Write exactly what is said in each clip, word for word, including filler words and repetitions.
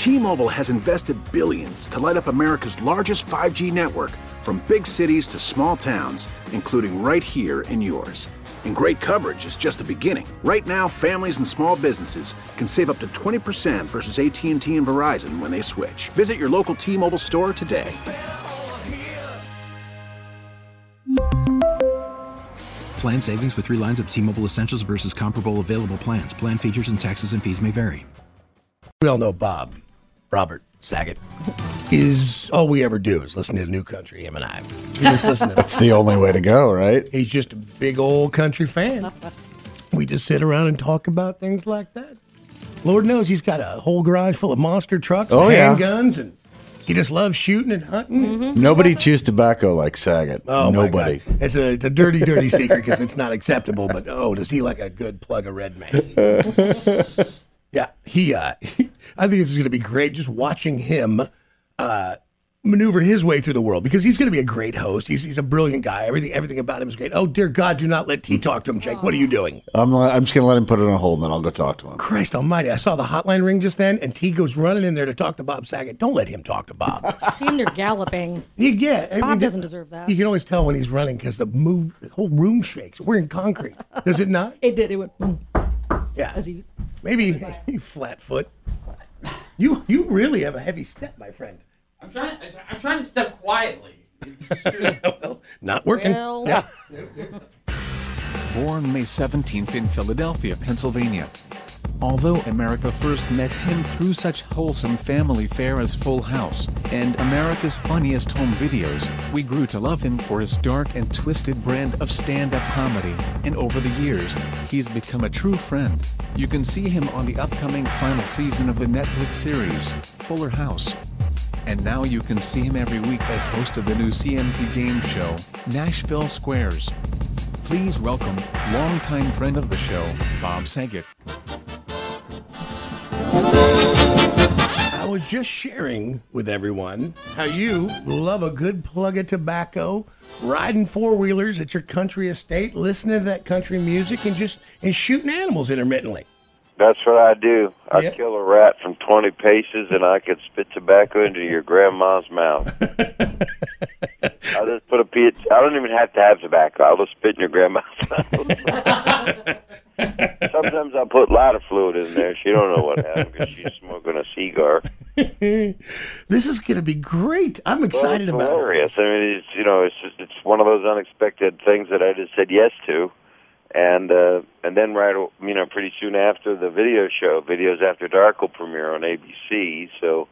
T-Mobile has invested billions to light up America's largest five G network, from big cities to small towns, including right here in yours. And great coverage is just the beginning. Right now, families and small businesses can save up to twenty percent versus A T and T and Verizon when they switch. Visit your local T-Mobile store today. Plan savings with three lines of T-Mobile Essentials versus comparable available plans. Plan features and taxes and fees may vary. We all know Bob, Robert Saget, is all we ever do is listen to New Country, him and I. We just listen to That's the only way to go, right? He's just a big old country fan. We just sit around and talk about things like that. Lord knows he's got a whole garage full of monster trucks and Oh, yeah. handguns, and he just loves shooting and hunting. Mm-hmm. Nobody chews tobacco like Saget. Oh, Nobody. My God. It's a, it's a dirty, dirty secret because it's not acceptable, but oh, does he like a good plug of Red Man? Yeah, he, uh, he, I think this is going to be great just watching him uh, maneuver his way through the world, because he's going to be a great host. He's, he's a brilliant guy. Everything everything about him is great. Oh, dear God, do not let T talk to him, Jake. What are you doing? I'm, I'm just going to let him put it on hold, and then I'll go talk to him. Christ almighty, I saw the hotline ring just then, and T goes running in there to talk to Bob Saget. Don't let him talk to Bob. Damn, you're galloping. He, yeah, I Bob mean, doesn't deserve that. You can always tell when he's running because the move, the whole room shakes. We're in concrete. Does it not? It did. It went boom. Yeah. As he, Maybe you flat foot. You you really have a heavy step, my friend. I'm trying. I'm trying to step quietly. Well, not working. Well. Yeah. Born May seventeenth in Philadelphia, Pennsylvania. Although America first met him through such wholesome family fare as Full House and America's Funniest Home Videos, we grew to love him for his dark and twisted brand of stand-up comedy, and over the years, he's become a true friend. You can see him on the upcoming final season of the Netflix series, Fuller House. And now you can see him every week as host of the new C M T game show, Nashville Squares. Please welcome, longtime friend of the show, Bob Saget. I was just sharing with everyone how you love a good plug of tobacco, riding four-wheelers at your country estate, listening to that country music, and just and shooting animals intermittently. That's what I do. I Yep. kill a rat from twenty paces, and I could spit tobacco into your grandma's mouth. I just put a piece. I don't even have to have tobacco. I'll just spit in your grandma's mouth. Sometimes I put lighter fluid in there. She don't know what happened because she's smoking a cigar. This is going to be great. I'm excited well, it's about hilarious. it. I mean, it's you know, it's just it's one of those unexpected things that I just said yes to. And uh, and then right, you know, pretty soon after the video show, Videos After Dark will premiere on A B C. So,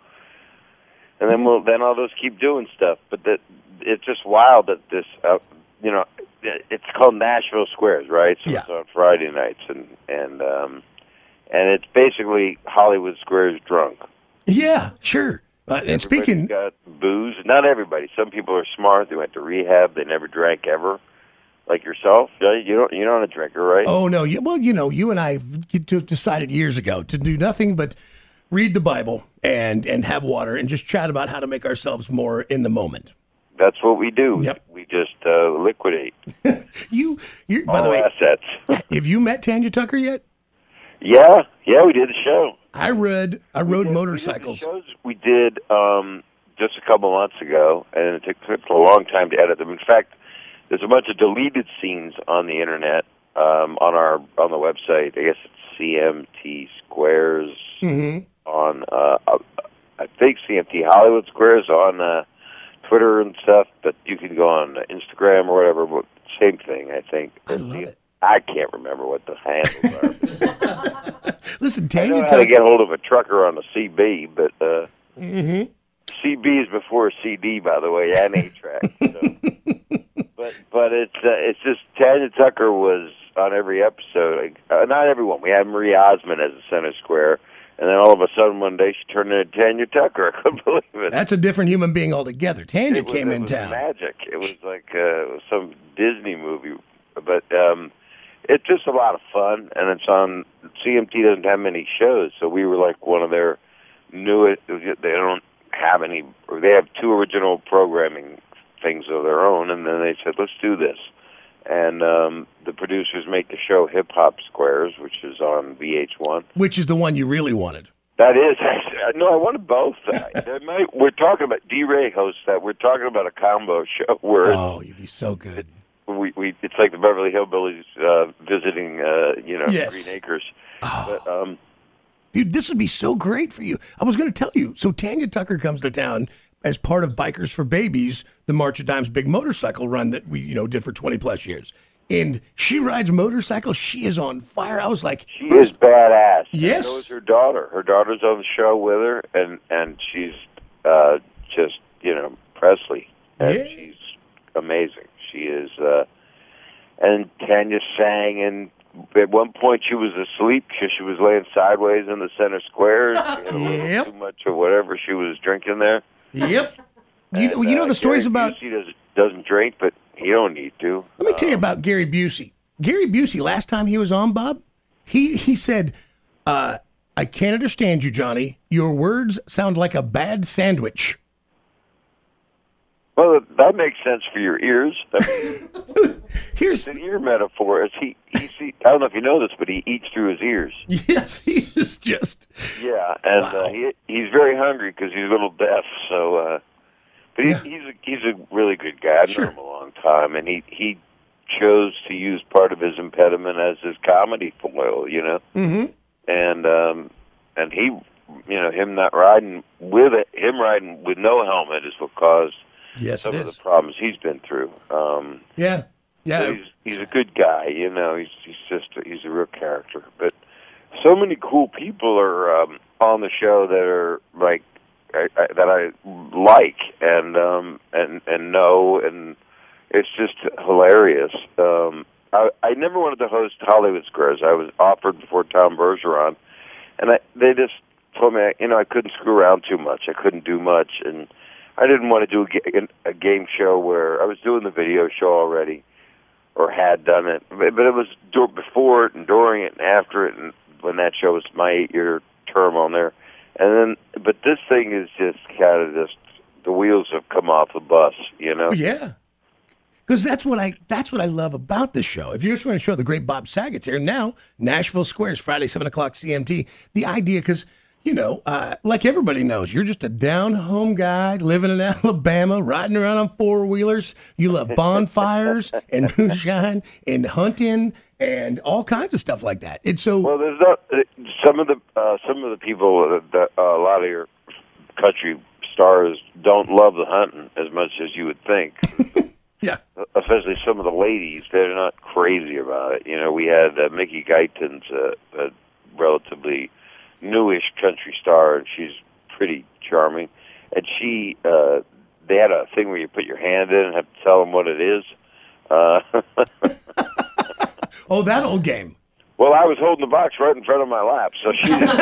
and then we'll then I'll just keep doing stuff. But that it's just wild that this, uh, you know, it's called Nashville Squares, right? So Yeah. it's on Friday nights, and and um, and it's basically Hollywood Squares drunk. Yeah, sure. Uh, and Everybody's speaking, got booze. Not everybody. Some people are smart. They went to rehab. They never drank ever. Like yourself, you don't. You're not a drinker, right? oh no, you, well, you know, you and I have decided years ago to do nothing but read the Bible and and have water and just chat about how to make ourselves more in the moment. That's what we do. Yep. We just uh, liquidate You, you. By all the way, assets. have you met Tanya Tucker yet? Yeah, yeah, we did the show. I read. I We rode did- motorcycles. We did, the shows we did um, just a couple months ago, and it took, took a long time to edit them. In fact, there's a bunch of deleted scenes on the internet um, on our on the website. I guess it's C M T Squares Mm-hmm. on. Uh, I think C M T Hollywood Squares on uh, Twitter and stuff, but you can go on Instagram or whatever. But same thing, I think. I love it. I can't remember what the handles are. Listen, I Tanya know how to Tucker. get hold of a trucker on a C B, but uh, Mm-hmm. C B is before a C D, by the way, and A track. So. but but it's uh, it's just Tanya Tucker was on every episode. Uh, not everyone. We had Marie Osmond as a center square, and then all of a sudden one day she turned into Tanya Tucker. I couldn't believe it. That's a different human being altogether. Tanya It was- came it in was town. Magic. It was like uh, it was some Disney movie, but um, it's just a lot of fun, and it's on. C M T doesn't have many shows, so we were like one of their newest. They don't have any. Or they have two original programming things of their own, and then they said, "Let's do this." And um, the producers make the show Hip Hop Squares, which is on V H one. Which is the one you really wanted? That is actually, no, I wanted both. They might, we're talking about D-Ray hosts that. We're talking about a combo show where Oh, you'd be so good. we, we it's like the Beverly Hillbillies uh, visiting, uh, you know, Yes. Green Acres. Oh. But um, Dude, this would be so great for you. I was going to tell you. So Tanya Tucker comes to town as part of Bikers for Babies, the March of Dimes big motorcycle run that we, you know, did for twenty plus years. And she rides motorcycles. She is on fire. I was like, she is badass. Yes. And so is her daughter. Her daughter's on the show with her, and and she's uh, just you know Presley, and Yeah. she's amazing. She is. Uh, and Tanya sang, and at one point she was asleep because she was laying sideways in the center square. She had a little Yep. too much of whatever she was drinking there. Yep. You know, And, you know uh, the stories Gary about. Busey doesn't, doesn't drink, but he don't need to. Let me tell you about Gary Busey. Gary Busey, last time he was on, Bob, he he said, uh, "I can't understand you, Johnny. Your words sound like a bad sandwich." Well, that makes sense for your ears. I mean, Here's it's an ear metaphor. It's he, he, he, I don't know if you know this, but he eats through his ears. yes, he is just. Yeah, and Wow. uh, he he's very hungry because he's a little deaf. So, uh, but he's Yeah. he's a, he's a really good guy. I've Sure. known him a long time, and he he chose to use part of his impediment as his comedy foil. You know, Mm-hmm. and um, and he, you know, him not riding with it, him riding with no helmet is what caused Yes, some it of is. the problems he's been through. Um, Yeah, yeah. But he's he's a good guy, you know. He's he's just a, he's a real character. But so many cool people are um, on the show that are like I, I, that I like and um, and and know, and it's just hilarious. Um, I I never wanted to host Hollywood Squares. I was offered before Tom Bergeron, and I they just told me you know I couldn't screw around too much. I couldn't do much, and I didn't want to do a, ga- a game show where I was doing the video show already, or had done it, but, but it was dur- before it and during it and after it, and when that show was my eight-year term on there, and then, but this thing is just kind of just the wheels have come off the bus, you know. Yeah. Because that's what I that's what I love about this show. If you just want to show the great Bob Saget's here now, Nashville Squares, Friday, seven o'clock C M T. The idea, because, you know, uh, like everybody knows, you're just a down-home guy living in Alabama, riding around on four-wheelers. You love bonfires and moonshine and hunting and all kinds of stuff like that. And so, Well, there's not some of the uh, some of the people that, that uh, a lot of your country stars don't love the hunting as much as you would think. yeah. Especially some of the ladies, they're not crazy about it. You know, we had uh, Mickey Guyton's uh, a relatively newish country star, and she's pretty charming. And she, uh, they had a thing where you put your hand in and have to tell them what it is. Uh, Oh, that old game. well, I was holding the box right in front of my lap, so she didn't.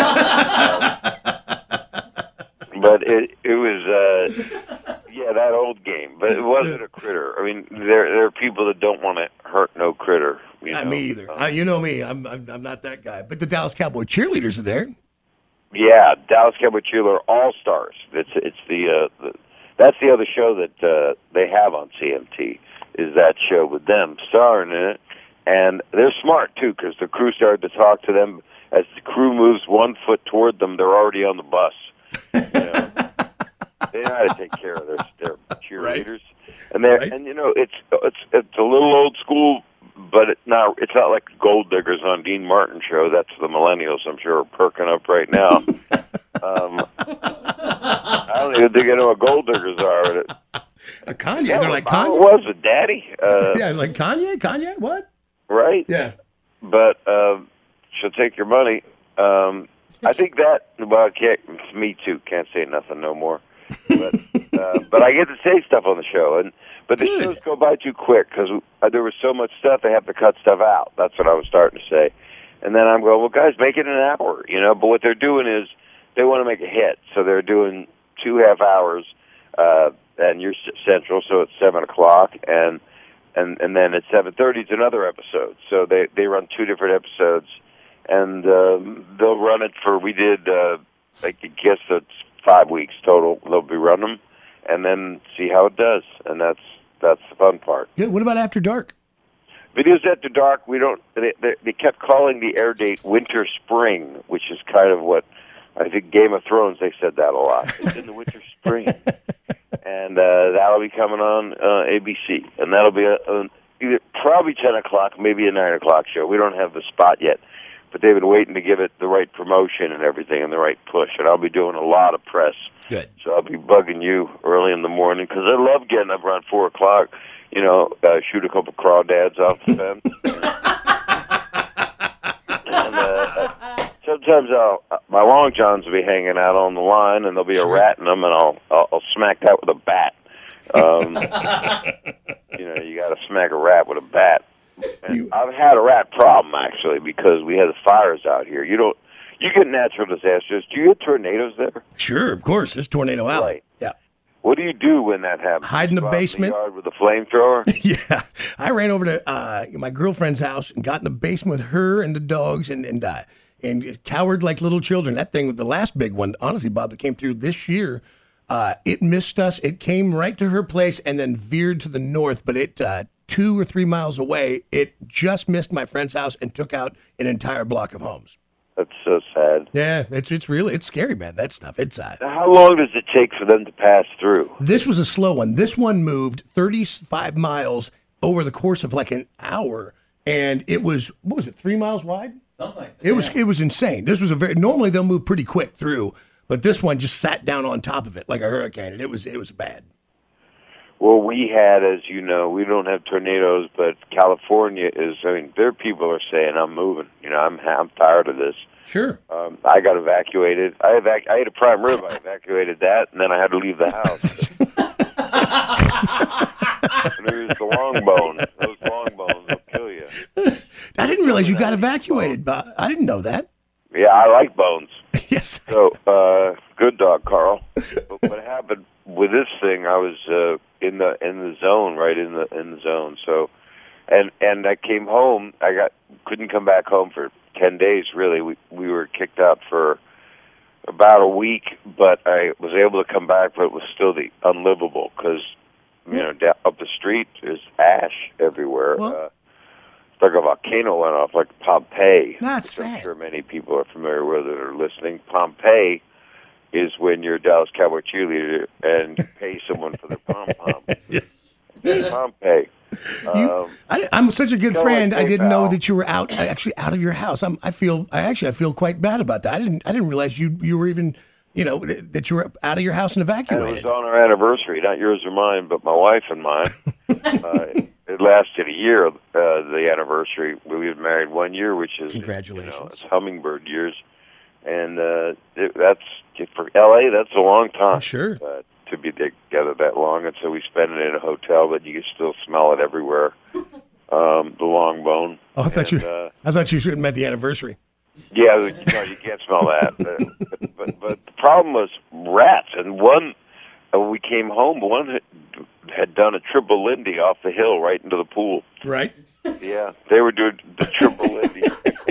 um, but it it was, uh, yeah, that old game. But it wasn't a critter. I mean, there there are people that don't want to hurt no critter. You Not know? me either. Um, Uh, you know me. I'm, I'm I'm not that guy. But the Dallas Cowboy cheerleaders are there. Yeah, Dallas Cowboy Cheerleader All Stars. It's it's the, uh, the that's the other show that uh, they have on C M T. Is that show with them starring in it, and they're smart too because the crew started to talk to them as the crew moves one foot toward them. They're already on the bus. You know? They know how to take care of their their cheerleaders, and they're Right. and you know it's it's it's a little old school. But it not, it's not like Gold Diggers on Dean Martin show. That's the millennials, I'm sure, are perking up right now. um, I don't even think I know what Gold Diggers are. A Kanye. Yeah, They're like Obama Kanye. was a daddy, uh, Yeah, like Kanye. Kanye. What? right? Yeah. But uh, she'll take your money. Um, I think that, well, I can't, it's me too. Can't say nothing no more. But, uh, but I get to say stuff on the show. and But the Good. shows go by too quick because uh, there was so much stuff, they have to cut stuff out. That's what I was starting to say. And then I'm going, well, guys, make it an hour, you know. But what they're doing is they want to make a hit. So they're doing two half hours, uh, and you're c- central, so it's seven o'clock. And and and then at seven thirty, it's another episode. So they, they run two different episodes. And um, they'll run it for, we did, uh, I guess it's five weeks total. They'll be running them. And then see how it does. And that's that's the fun part. Good. What about After Dark? Videos After Dark, we don't. They, they, they kept calling the air date winter spring, which is kind of what I think Game of Thrones, they said that a lot. It's in the winter, spring. And uh, that'll be coming on uh, A B C. And that'll be a, a, either probably ten o'clock, maybe a nine o'clock show. We don't have the spot yet. But they've been waiting to give it the right promotion and everything and the right push. And I'll be doing a lot of press. Good. So I'll be bugging you early in the morning because I love getting up around four o'clock, you know, uh, shoot a couple crawdads off the fence. and uh, sometimes I'll, my long johns will be hanging out on the line and there'll be a rat in them and I'll, I'll, I'll smack that with a bat. Um, you know, you got to smack a rat with a bat. And you, I've had a rat problem, actually, because we had the fires out here. You don't. You get natural disasters. Do you get tornadoes there? Sure, of course. It's Tornado Alley. Right. Yeah. What do you do when that happens? Hide in the Go basement. Out in the yard with a flamethrower? Yeah. I ran over to uh, my girlfriend's house and got in the basement with her and the dogs and and uh, and cowered like little children. That thing, the last big one, honestly, Bob, that came through this year, uh, it missed us. It came right to her place and then veered to the north, but it uh, two or three miles away, it just missed my friend's house and took out an entire block of homes. That's so sad. Yeah, it's it's really it's scary, man. That stuff. It's uh, Now, how long does it take for them to pass through? This was a slow one. This one moved thirty-five miles over the course of like an hour, and it was what was it, three miles wide? Something like that. It was it was insane. This was a very normally they'll move pretty quick through, but this one just sat down on top of it like a hurricane, and it was it was bad. Well, we had, as you know, we don't have tornadoes, but California is. I mean, their people are saying, "I'm moving." You know, I'm I'm tired of this. Sure. Um, I got evacuated. I evac- I ate a prime rib. I evacuated that, and then I had to leave the house. And it was the long bone. Those long bones will kill you. I didn't realize you got evacuated, Bob. I didn't know that. Yeah, I like bones. Yes. So, uh, good dog, Carl. But what happened with this thing? I was uh, in the in the zone, right in the in the zone. So, and and I came home. I got couldn't come back home for ten days. Really, we we were kicked out for about a week, but I was able to come back. But it was still the unlivable because you know down, up the street there's ash everywhere. Well, uh, it's like a volcano went off, like Pompeii. That's which I'm sad. sure many people are familiar with that are listening. Pompeii is when you're a Dallas Cowboy cheerleader and you pay someone for their pom-pom. Pompeii. You, Um, I, I'm such a good go friend. like I didn't know PayPal. that you were out, actually out of your house. I'm, I feel, I actually, I feel quite bad about that. I didn't, I didn't realize you, you were even, you know, that you were out of your house and and it evacuated. was on our anniversary, not yours or mine, but my wife and mine. uh, it lasted a year, uh, the anniversary. We were married one year, which is, Congratulations. you know, it's hummingbird years. And uh, it, that's, for L A, that's a long time. Sure. Uh, to be together that long, and so we spent it in a hotel, but you can still smell it everywhere. Um, the long bone. Oh, I thought And, you, uh, I thought you meant the anniversary. Yeah, no, you can't smell that. But, but, but the problem was rats, and one, uh, we came home, one had, had done a triple Lindy off the hill right into the pool. Right. Yeah, they were doing the triple Lindy.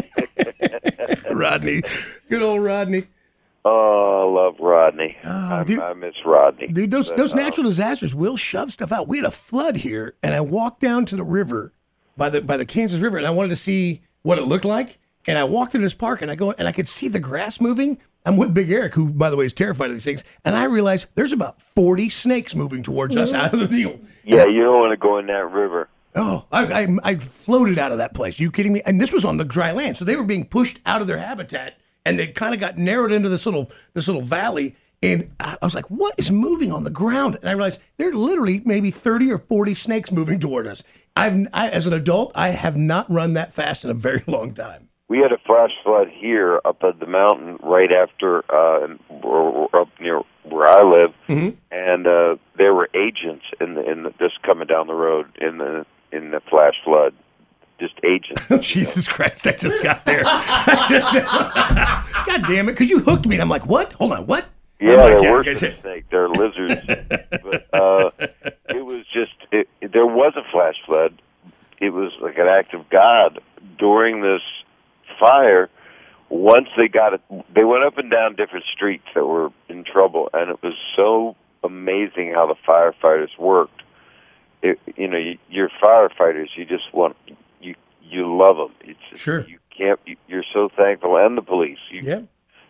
Rodney. Good old Rodney. Oh, I love Rodney. Oh, I, dude. I miss Rodney. Dude, those But, those uh, natural disasters will shove stuff out. We had a flood here, and I walked down to the river by the by the Kansas River, and I wanted to see what it looked like. And I walked in this park, and I go, and I could see the grass moving. I'm with Big Eric, who, by the way, is terrified of these things. And I realized there's about forty snakes moving towards us out of the deal. Yeah, you don't want to go in that river. Oh, I, I I floated out of that place. You kidding me? And this was on the dry land, so they were being pushed out of their habitat, and they kind of got narrowed into this little this little valley. And I I was like, "What is moving on the ground?" And I realized there are literally maybe thirty or forty snakes moving toward us. I've I, as an adult, I have not run that fast in a very long time. We had a flash flood here up at the mountain right after uh, we're, we're up near where I live, Mm-hmm. and uh, there were agents in the in the, just coming down the road in the in the flash flood, just agents. Jesus Christ! I just got there. I just, God damn it! Because you hooked me, and I'm like, "What? Hold on, what?" Yeah, I'm like, they're yeah, worse okay, than a snake. They're lizards. But uh, it was just it, there was a flash flood. It was like an act of God during this fire. Once they got it, they went up and down different streets that were in trouble, and it was so amazing how the firefighters worked. It, you know, you, you're firefighters. You just want you you love them. It's Sure. You can't. You, you're so thankful, and the police. You, Yeah.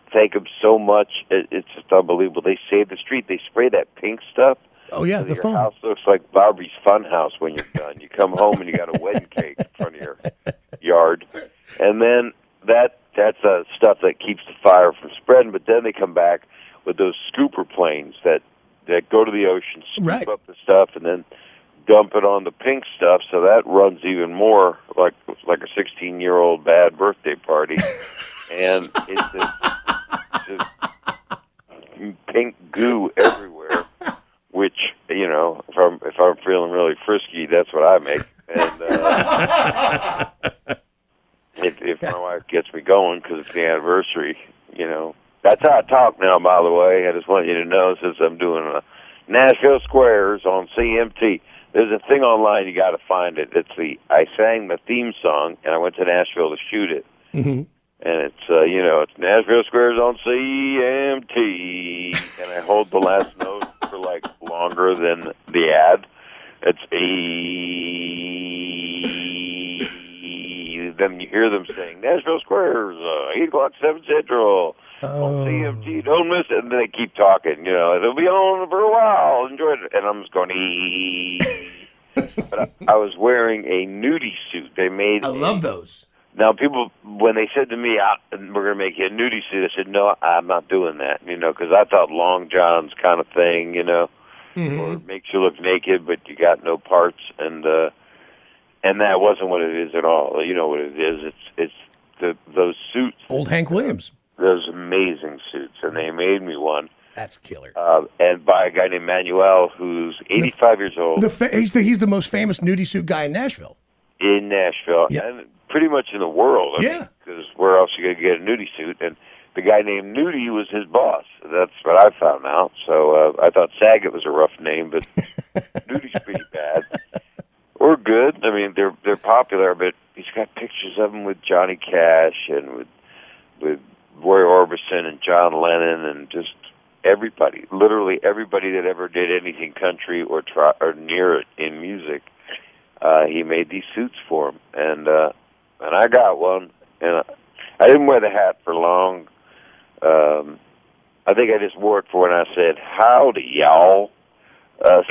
thank them so much. It, it's just unbelievable. They save the street. They spray that pink stuff. Oh, yeah, so the your foam. house looks like Bobby's Funhouse when you're done. You come home and you got a wedding cake in front of your yard. And then that that's uh, stuff that keeps the fire from spreading. But then they come back with those scooper planes that, that go to the ocean, scoop Right. up the stuff, and then dump it on the pink stuff. So that runs even more like like a sixteen-year-old bad birthday party. And it's just, just pink goo everywhere. Which, you know, if I'm if I'm feeling really frisky, that's what I make. And uh, if, if my wife gets me going because it's the anniversary, you know, that's how I talk now. By the way, I just want you to know, since I'm doing a Nashville Squares on C M T, there's a thing online, you got to find it. It's the I sang the theme song, and I went to Nashville to shoot it. Mm-hmm. And it's, uh, you know, it's Nashville Squares on C M T, and I hold the last note for, like, longer than the ad. It's E. Then you hear them saying, Nashville Squares, uh, eight o'clock, seven Central, Oh. on C M T, don't miss it. And then they keep talking, you know, it'll be on for a while, enjoy it. And I'm just going, E. But I, I was wearing a nudie suit. They made I love those. Now, people, when they said to me, I, we're going to make you a nudie suit, I said, no, I'm not doing that, you know, because I thought long johns kind of thing, you know, Mm-hmm. or it makes you look naked, but you got no parts, and uh, and that wasn't what it is at all. You know what it is? It's it's the those suits, Old Hank Williams. those amazing suits, and they made me one, That's killer. uh, and by a guy named Manuel, who's eighty-five years old. The fa- he's, the, he's the most famous nudie suit guy in Nashville. In Nashville, Yeah. and pretty much in the world. I Yeah. Because where else you going to get a nudie suit? And the guy named Nudie was his boss. That's what I found out. So uh, I thought Saget was a rough name, but Nudie's pretty bad. Or good. I mean, they're they're popular, but he's got pictures of them with Johnny Cash and with with Roy Orbison and John Lennon and just everybody. Literally everybody that ever did anything country or try, or near it in music. Uh, he made these suits for him, and uh, and I got one, and I, I didn't wear the hat for long. Um, I think I just wore it for when I said, howdy, y'all. Uh,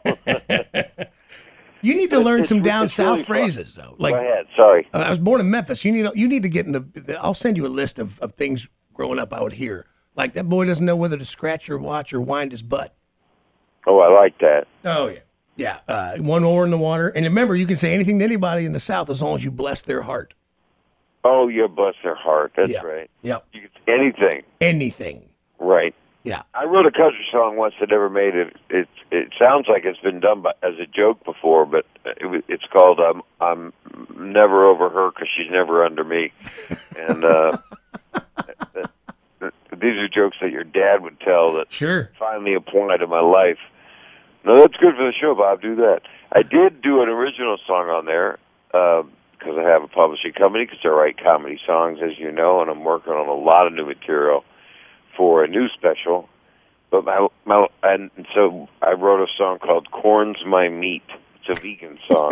You need to learn it's- some down it's south really fun. phrases, though. Like, Go ahead, sorry. uh, I was born in Memphis. You need you need to get in the. I'll send you a list of, of things growing up out here. Like that boy doesn't know whether to scratch or watch or wind his butt. Oh, I like that. Oh yeah, yeah. Uh, one oar in the water, and remember, you can say anything to anybody in the South as long as you bless their heart. Oh, you bless their heart. That's Yeah. right. Yep. You can say anything. Anything. Right. Yeah. I wrote a country song once that never made it. It it sounds like it's been done by, as a joke before, but it, was- it's called "I'm I'm Never Over Her because She's Never Under Me," and uh, these are jokes that your dad would tell that Sure. finally apply to my life. No, that's good for the show, Bob. Do that. I did do an original song on there because I have a publishing company because I write comedy songs, as you know, and I'm working on a lot of new material for a new special. But my my and so I wrote a song called "Corn's My Meat." It's a vegan song,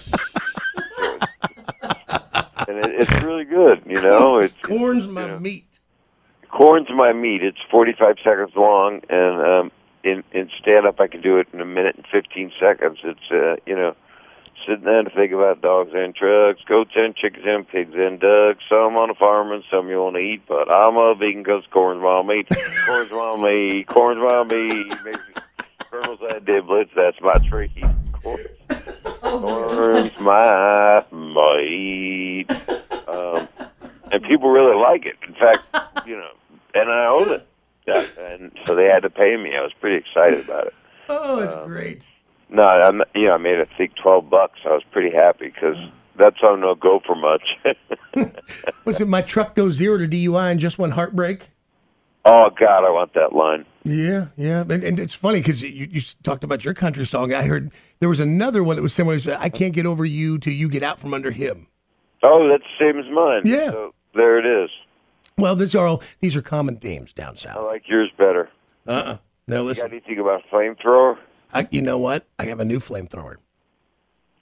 and it, it's really good. You know, it's Corn's it's, my you know, meat. Corn's My Meat. It's forty-five seconds long, and um, in in stand up I can do it in a minute and fifteen seconds. It's uh, you know. Sitting there to think about dogs and trucks, goats and chickens and pigs and ducks. Some on a farm and some you want to eat, but I'm a vegan because corn's my meat. Corn's my meat. Corn's my meat. Colonel's and Diblets, that's my treat. Corn's, corn's my meat. Um, and people really like it. In fact, you know, and I own it. Yeah, and so they had to pay me. I was pretty excited about it. Oh, it's Um, great. No, I'm, you know, I made, I think, twelve bucks. I was pretty happy because that song don't go for much. Was it my truck goes zero to D U I in just one heartbreak? Oh, God, I want that line. Yeah, yeah. And, and it's funny because you, you talked about your country song. I heard there was another one that was similar. It said, I can't get over you till you get out from under him. Oh, that's the same as mine. Yeah. So there it is. Well, these are all these are common themes down I south. like yours better. Uh-uh. No, You got listen. anything about flamethrower? I, you know what? I have a new flamethrower.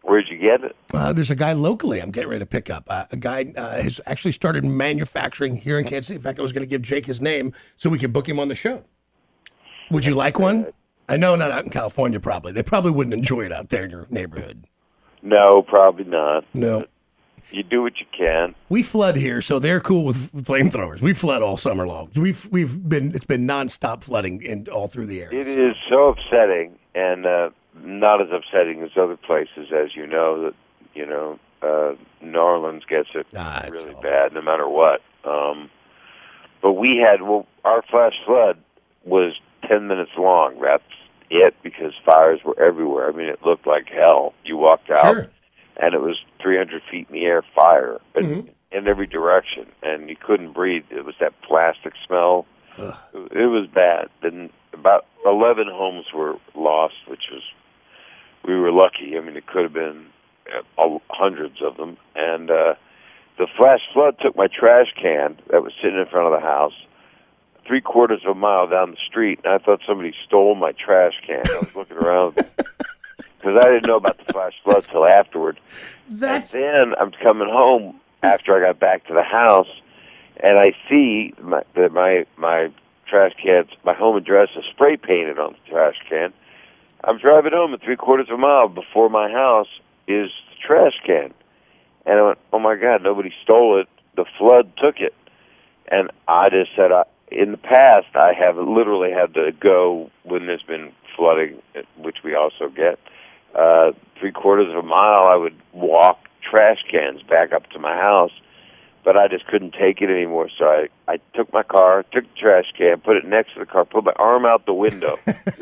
Where'd you get it? Uh, there's a guy locally I'm getting ready to pick up. Uh, a guy uh, has actually started manufacturing here in Kansas City. In fact, I was going to give Jake his name so we could book him on the show. Would you like one? I know not out in California, probably. They probably wouldn't enjoy it out there in your neighborhood. No, probably not. No. You do what you can. We flood here, so they're cool with flamethrowers. We flood all summer long. We've we've been it's been nonstop flooding in all through the area. It is so upsetting, and uh, not as upsetting as other places, as you know. That you know, uh, New Orleans gets it ah, really all... bad, no matter what. Um, but we had well, our flash flood was ten minutes long. That's it, because fires were everywhere. I mean, it looked like hell. You walked out. Sure. And it was three hundred feet in the air, fire in, mm-hmm. in every direction, and you couldn't breathe. It was that plastic smell. Ugh. It was bad. And about eleven homes were lost, which was, we were lucky. I mean, it could have been uh, hundreds of them. And uh, the flash flood took my trash can that was sitting in front of the house three quarters of a mile down the street, and I thought somebody stole my trash can. I was looking around. Because I didn't know about the flash flood till afterward. That's... And then I'm coming home after I got back to the house, and I see my the, my my trash can's, my home address is spray painted on the trash can. I'm driving home, and three quarters of a mile before my house is the trash can. And I went, oh, my God, nobody stole it. The flood took it. And I just said, I, in the past, I have literally had to go when there's been flooding, which we also get. Uh, three quarters of a mile, I would walk trash cans back up to my house, but I just couldn't take it anymore. So I, I took my car, took the trash can, put it next to the car, put my arm out the window.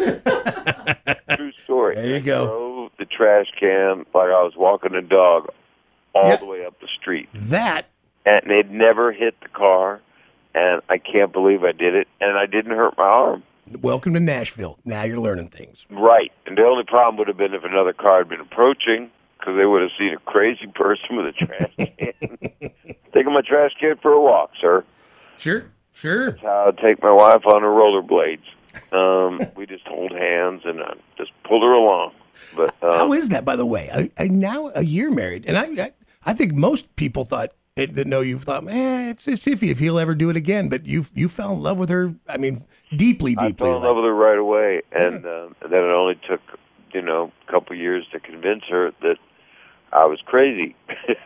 True story. There you go. I drove the trash can like I was walking a dog all Yep. the way up the street. That. And it never hit the car, and I can't believe I did it, and I didn't hurt my arm. Welcome to Nashville. Now you're learning things. Right. And the only problem would have been if another car had been approaching, because they would have seen a crazy person with a trash can. Taking my trash can for a walk, sir. Sure, sure. That's how I'd take my wife on her rollerblades. Um, we just hold hands and uh, just pulled her along. But um, How is that, by the way? I, I now a year married, and I I, I think most people thought it, that know you thought, man, it's it's iffy if he'll ever do it again. But you you fell in love with her. I mean, deeply, I deeply. fell in love with her right away, and, uh, and then it only took, you know, a couple years to convince her that I was crazy.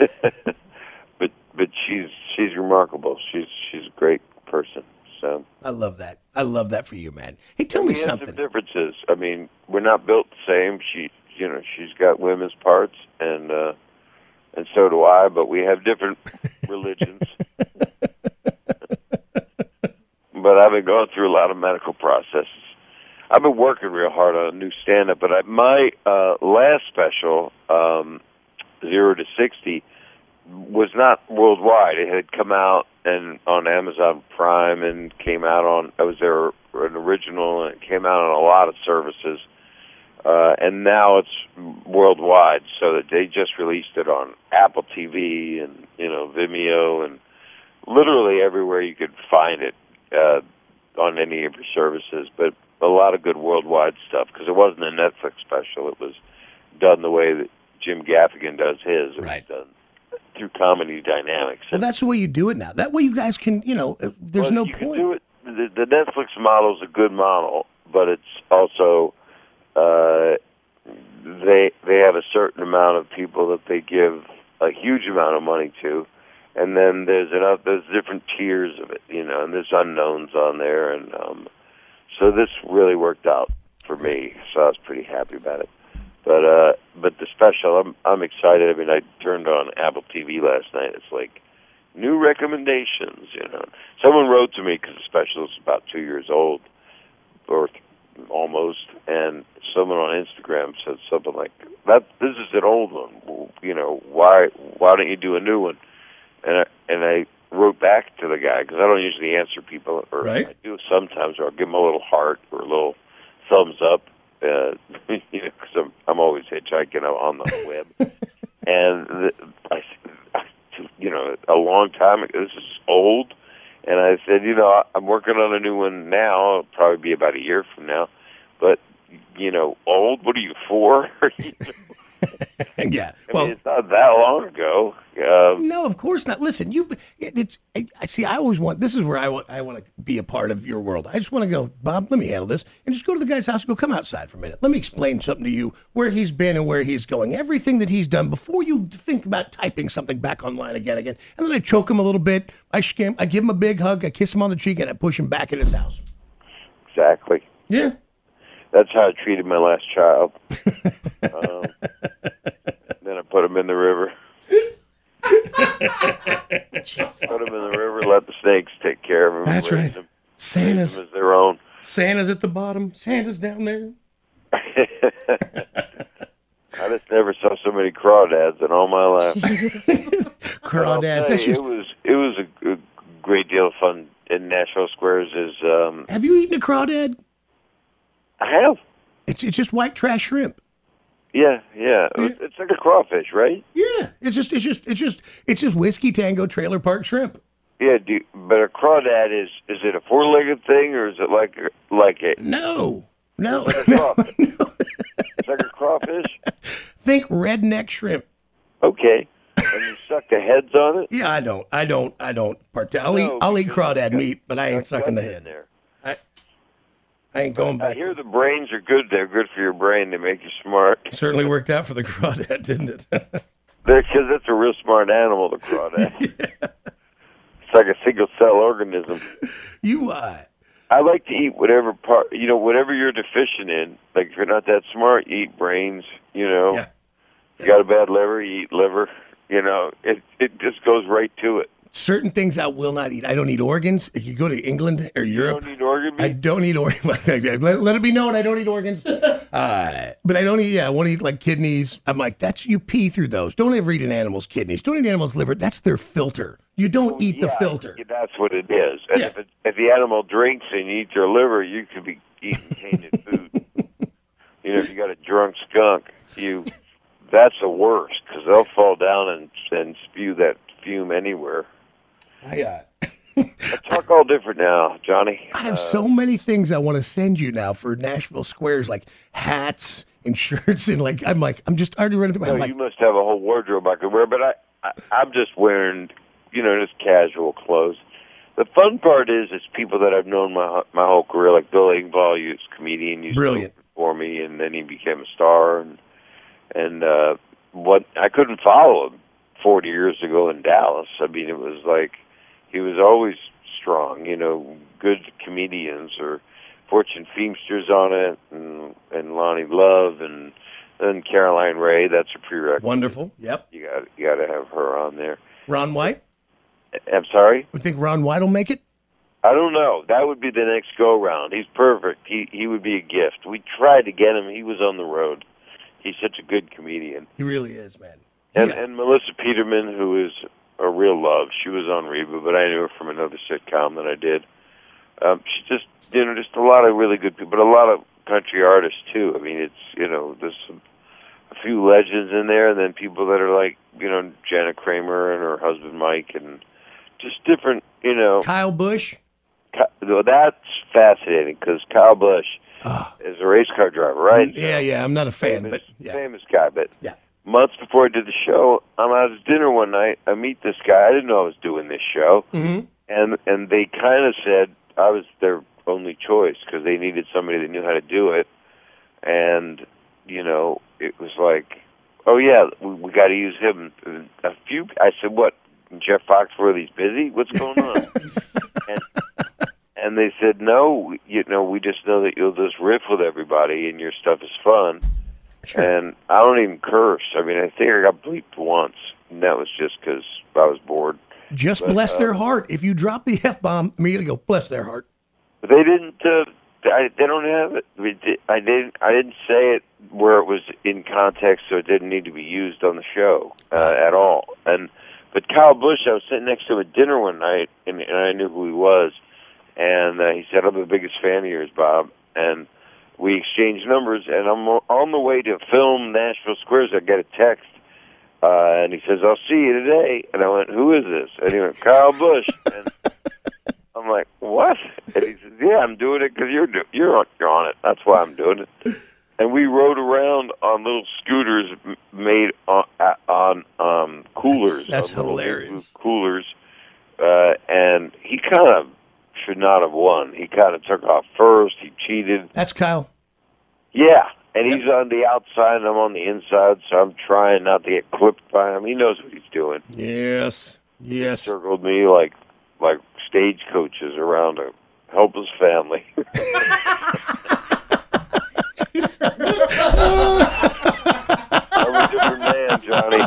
but but she's she's remarkable. She's she's a great person. So I love that. I love that for you, man. Hey, tell me we have something. some differences. I mean, we're not built the same. She, you know, she's got women's parts, and uh, and so do I. But we have different religions. But I've been going through a lot of medical processes. I've been working real hard on a new stand-up. But I, my uh, last special, um, Zero to Sixty, was not worldwide. It had come out and on Amazon Prime and came out on, I was there an original, and it came out on a lot of services. Uh, and now it's worldwide, so that they just released it on Apple T V and, you know, Vimeo and literally everywhere you could find it uh, on any of your services. But a lot of good worldwide stuff, because it wasn't a Netflix special. It was done the way that Jim Gaffigan does his. It Right. was done through comedy dynamics. Well, that's the way you do it now. That way you guys can, you know, uh, there's Well, no you point. Can do it. The, the Netflix model is a good model, but it's also uh, they they have a certain amount of people that they give a huge amount of money to, and then there's enough there's different tiers of it, you know, and there's unknowns on there, and um, so this really worked out for me. So I was pretty happy about it. But uh, but the special, I'm I'm excited. I mean, I turned on Apple T V last night. It's like new recommendations. You know, someone wrote to me because the special is about two years old, or th- almost, and someone on Instagram said something like, "That this is an old one. You know, why why don't you do a new one?" And I, and I wrote back to the guy because I don't usually answer people, or Right. I do sometimes, or I'll give them a little heart or a little thumbs up. Uh, you know, because I'm I'm always hitchhiking on the web, and the, I, I, you know, a long time ago. This is old, and I said, you know, I'm working on a new one now. It'll probably be about a year from now, but you know, old. What are you for? You know? yeah. I Well, mean, it's not that long ago. Um, no, of course not. Listen, you. It, it's. I, I see. I always want. This is where I want. I want to be a part of your world. I just want to go, Bob. Let me handle this, and just go to the guy's house and go. Come outside for a minute. Let me explain something to you. Where he's been and where he's going. Everything that he's done before you think about typing something back online again, again. And then I choke him a little bit. I scam. I give him a big hug. I kiss him on the cheek, and I push him back in his house. exactly. Yeah. That's how I treated my last child. um, then I put him in the river. Put him in the river. Let the snakes take care of him. That's raise right. Them, Santa's raise them as their own. Santa's at the bottom. Santa's down there. I just never saw so many crawdads in all my life. Crawdads. That's You, just, it was it was a, a great deal of fun in Nashville Squares. Is um, have you eaten a crawdad? I have. It's it's just white trash shrimp. Yeah, yeah. It's, it's like a crawfish, right? Yeah, it's just it's just it's just it's just whiskey tango trailer park shrimp. Yeah, do you, but a crawdad is is it a four legged thing or is it like a, like a No, no, It's like a no, crawfish. no. It's like a crawfish? Think redneck shrimp. Okay. And you suck the heads on it? Yeah, I don't, I don't, I don't. Part- I'll No, eat I'll eat because crawdad meat, but I ain't There's sucking the guts in head. there. I I ain't going I back. hear the brains are good. They're good for your brain. They make you smart. Certainly worked out for the crawdad, didn't it? Because that's a real smart animal, the crawdad. It's like a single cell organism. you uh I like to eat whatever part, you know, whatever you're deficient in. Like if you're not that smart, you eat brains. You know, yeah. you got a bad liver, you eat liver. You know, it it just goes right to it. Certain things I will not eat. I don't eat organs. If you go to England or You Europe, don't eat organ meat? I don't eat organs. let, let it be known I don't eat organs. Uh, but I don't eat, yeah, I won't eat like kidneys. I'm like, that's, you pee through those. Don't ever eat an animal's kidneys. Don't eat an animal's liver. That's their filter. You don't eat the Yeah, filter. yeah, that's what it is. And Yeah. if, it, if the animal drinks and you eat their liver, you could be eating tainted food. You know, if you got a drunk skunk, you that's the worst because they'll fall down and, and spew that fume anywhere. I, uh, I talk all different now, Johnny. I have so many things I want to send you now for Nashville Squares, like hats and shirts. And like, I'm like, I'm just already running through my No, I'm like, you must have a whole wardrobe I could wear, but I, I, I'm just wearing, you know, just casual clothes. The fun part is, it's people that I've known my my whole career, like Bill Engvall, he was a comedian, used Brilliant. to for me, and then he became a star. And and uh, what I couldn't follow him forty years ago in Dallas. I mean, it was like he was always strong. You know, good comedians or Fortune Feimster's on it, and and Lonnie Love, and then Caroline Ray. That's a prerequisite. wonderful. Yep. You got you got to have her on there. Ron White. I'm sorry. You think Ron White will make it? I don't know. That would be the next go round. He's perfect. He he would be a gift. We tried to get him. He was on the road. He's such a good comedian. He really is, man. And Yeah. and Melissa Peterman, who is a real love. She was on Reba, but I knew her from another sitcom that I did. Um, she's just you know just a lot of really good people, but a lot of country artists too. I mean, it's you know there's some, a few legends in there, and then people that are like you know Janet Kramer and her husband Mike, and just different you know. Kyle Busch. Well, that's fascinating because Kyle Busch Oh. is a race car driver, right? Yeah, yeah. I'm not a fan, famous, but yeah. famous guy. But Yeah. months before I did the show, I'm out at dinner one night. I meet this guy. I didn't know I was doing this show, Mm-hmm. and and they kind of said I was their only choice because they needed somebody that knew how to do it. And you know, it was like, oh yeah, we, we got to use him. A few. I said, what? Jeff Foxworthy's busy? What's going on? and, and they said, no, you know, we just know that you'll just riff with everybody and your stuff is fun. Sure. And I don't even curse. I mean, I think I got bleeped once, and that was just because I was bored. Just But, bless their uh, heart. If you drop the F bomb, immediately go, bless their heart. But they didn't. Uh, I, they don't have it. We did, I didn't. I didn't say it where it was in context, so it didn't need to be used on the show uh, at all. And but Kyle Busch, I was sitting next to him at dinner one night, and, and I knew who he was. And uh, he said, "I'm the biggest fan of yours, Bob." And we exchanged numbers. And I'm on the way to film Nashville Squares. I get a text, uh, and he says, "I'll see you today." And I went, "Who is this?" And he went, "Kyle Busch." And I'm like, "What?" And he says, "Yeah, I'm doing it because you're do- you're on, you're on it. That's why I'm doing it." and we rode around on little scooters m- made on, on um, coolers. That's, that's on little hilarious. Coolers, uh, and he kind of should not have won. He kind of took off first. He cheated. That's Kyle. Yeah, and he's on the outside, and I'm on the inside, so I'm trying not to get clipped by him. He knows what he's doing. Yes, yes. He circled me like like stagecoaches around a helpless family. I'm a different man, Johnny.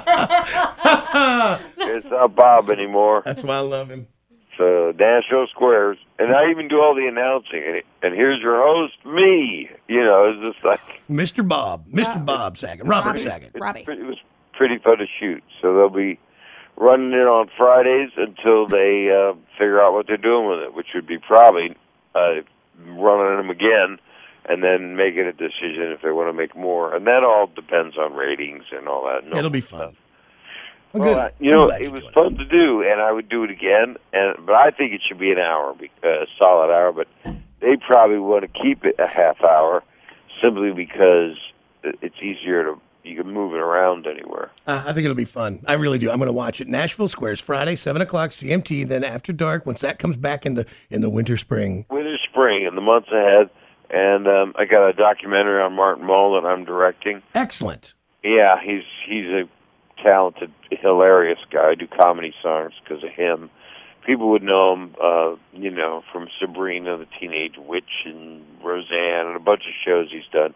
It's not Bob anymore. That's why I love him. So Nashville Squares, and I even do all the announcing. And, and here's your host, me. You know, it's just like Mister Bob, Mister Bob Saget, Robert Robbie. Saget. Robbie. It was pretty fun to shoot. So they'll be running it on Fridays until they uh, figure out what they're doing with it, which would be probably uh, running them again and then making a decision if they want to make more. And that all depends on ratings and all that. No It'll be fun. Well, Well, uh, good. you I'm know, glad it you're was doing fun to do, and I would do it again. And but I think it should be an hour, be- a solid hour. But they probably want to keep it a half hour, simply because it- it's easier to you can move it around anywhere. Uh, I think it'll be fun. I really do. I'm going to watch it. Nashville Squares Friday, seven o'clock C M T. Then after dark, once that comes back in the in the winter spring. Winter, spring, and the months ahead. And um, I got a documentary on Martin Mull that I'm directing. Excellent. Yeah, he's he's a talented, hilarious guy. I do comedy songs because of him. People would know him, uh, you know, from Sabrina the Teenage Witch and Roseanne and a bunch of shows he's done.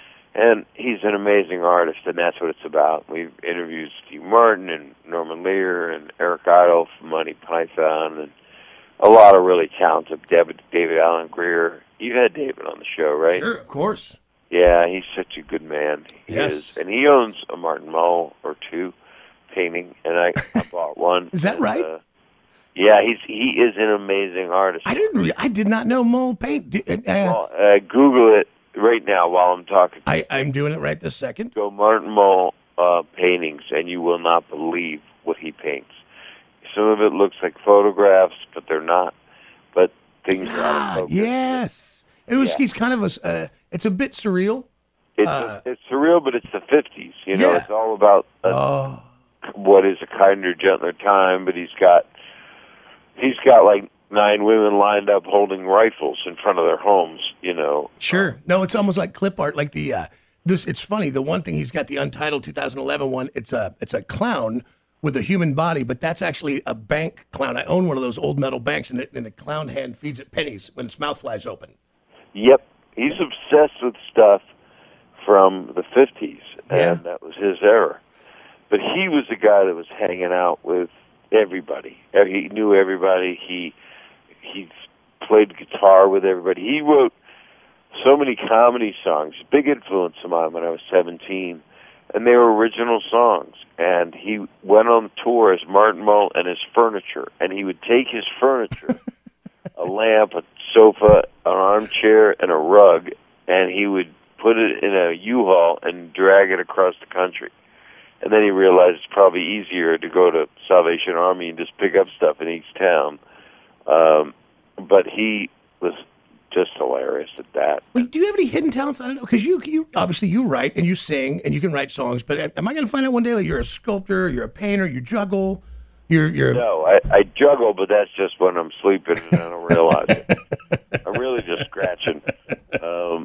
And he's an amazing artist, and that's what it's about. We've interviewed Steve Martin and Norman Lear and Eric Idle from Monty Python and a lot of really talented David, David Allen Greer. You had David on the show, right? Sure, of course. Yeah, he's such a good man. He Yes. is. And he owns a Martin Mull or two painting, and I, I bought one. Is that and, right? Uh, yeah, he's he is an amazing artist. I didn't. Re- I did not know Mole paint. Di- Uh, Well, uh, Google it right now while I'm talking. I, I'm doing it right this second. Go Martin Mull uh, paintings, and you will not believe what he paints. Some of it looks like photographs, but they're not. But things are out of God, focus. yes. It was. Yeah. He's kind of a. s- Uh, it's a bit surreal. It's Uh, it's surreal, but it's the fifties. You know, Yeah. it's all about uh, Oh, what is a kinder, gentler time. But he's got he's got like nine women lined up holding rifles in front of their homes. You know, sure. No, it's almost like clip art. Like the uh, this. It's funny. The one thing he's got the Untitled twenty eleven one. It's a it's a clown with a human body, but that's actually a bank clown. I own one of those old metal banks, and the, and the clown hand feeds it pennies when its mouth flies open. Yep, he's obsessed with stuff from the fifties, Yeah. and that was his era. But he was the guy that was hanging out with everybody. Uh, He knew everybody. He he played guitar with everybody. He wrote so many comedy songs, big influence of mine when I was seventeen, and they were original songs. And he went on tour as Martin Mull and his furniture, and he would take his furniture, a lamp, a sofa, an armchair, and a rug, and he would put it in a U-Haul and drag it across the country. And then he realized it's probably easier to go to Salvation Army and just pick up stuff in each town. Um, but he was just hilarious at that. Well, do you have any hidden talents? I don't know, because you, you obviously you write and you sing and you can write songs. But am I going to find out one day that you're a sculptor, you're a painter, you juggle, you're you're No, I, I juggle, but that's just when I'm sleeping and I don't realize it. I'm really just scratching. Um,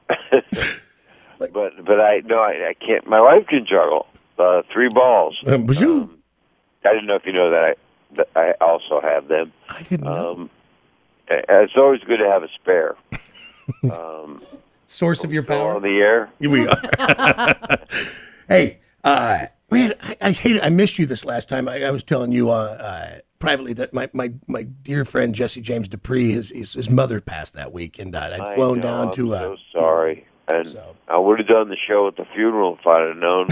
but but I no, I, I can't. My wife can juggle uh, three balls. Um, but you- Um, I didn't know if you know that I that I also have them. I didn't know. Um, and it's always good to have a spare. Um, Source of your still power. on the air. Here we are. Hey, uh, man, I, I hate it. I missed you this last time. I, I was telling you uh, uh, privately that my, my, my dear friend Jesse James Dupree, his his, his mother passed that week, and uh, I'd I flown know, down I'm to. Uh, so sorry, and so- I would have done the show at the funeral if I'd have known.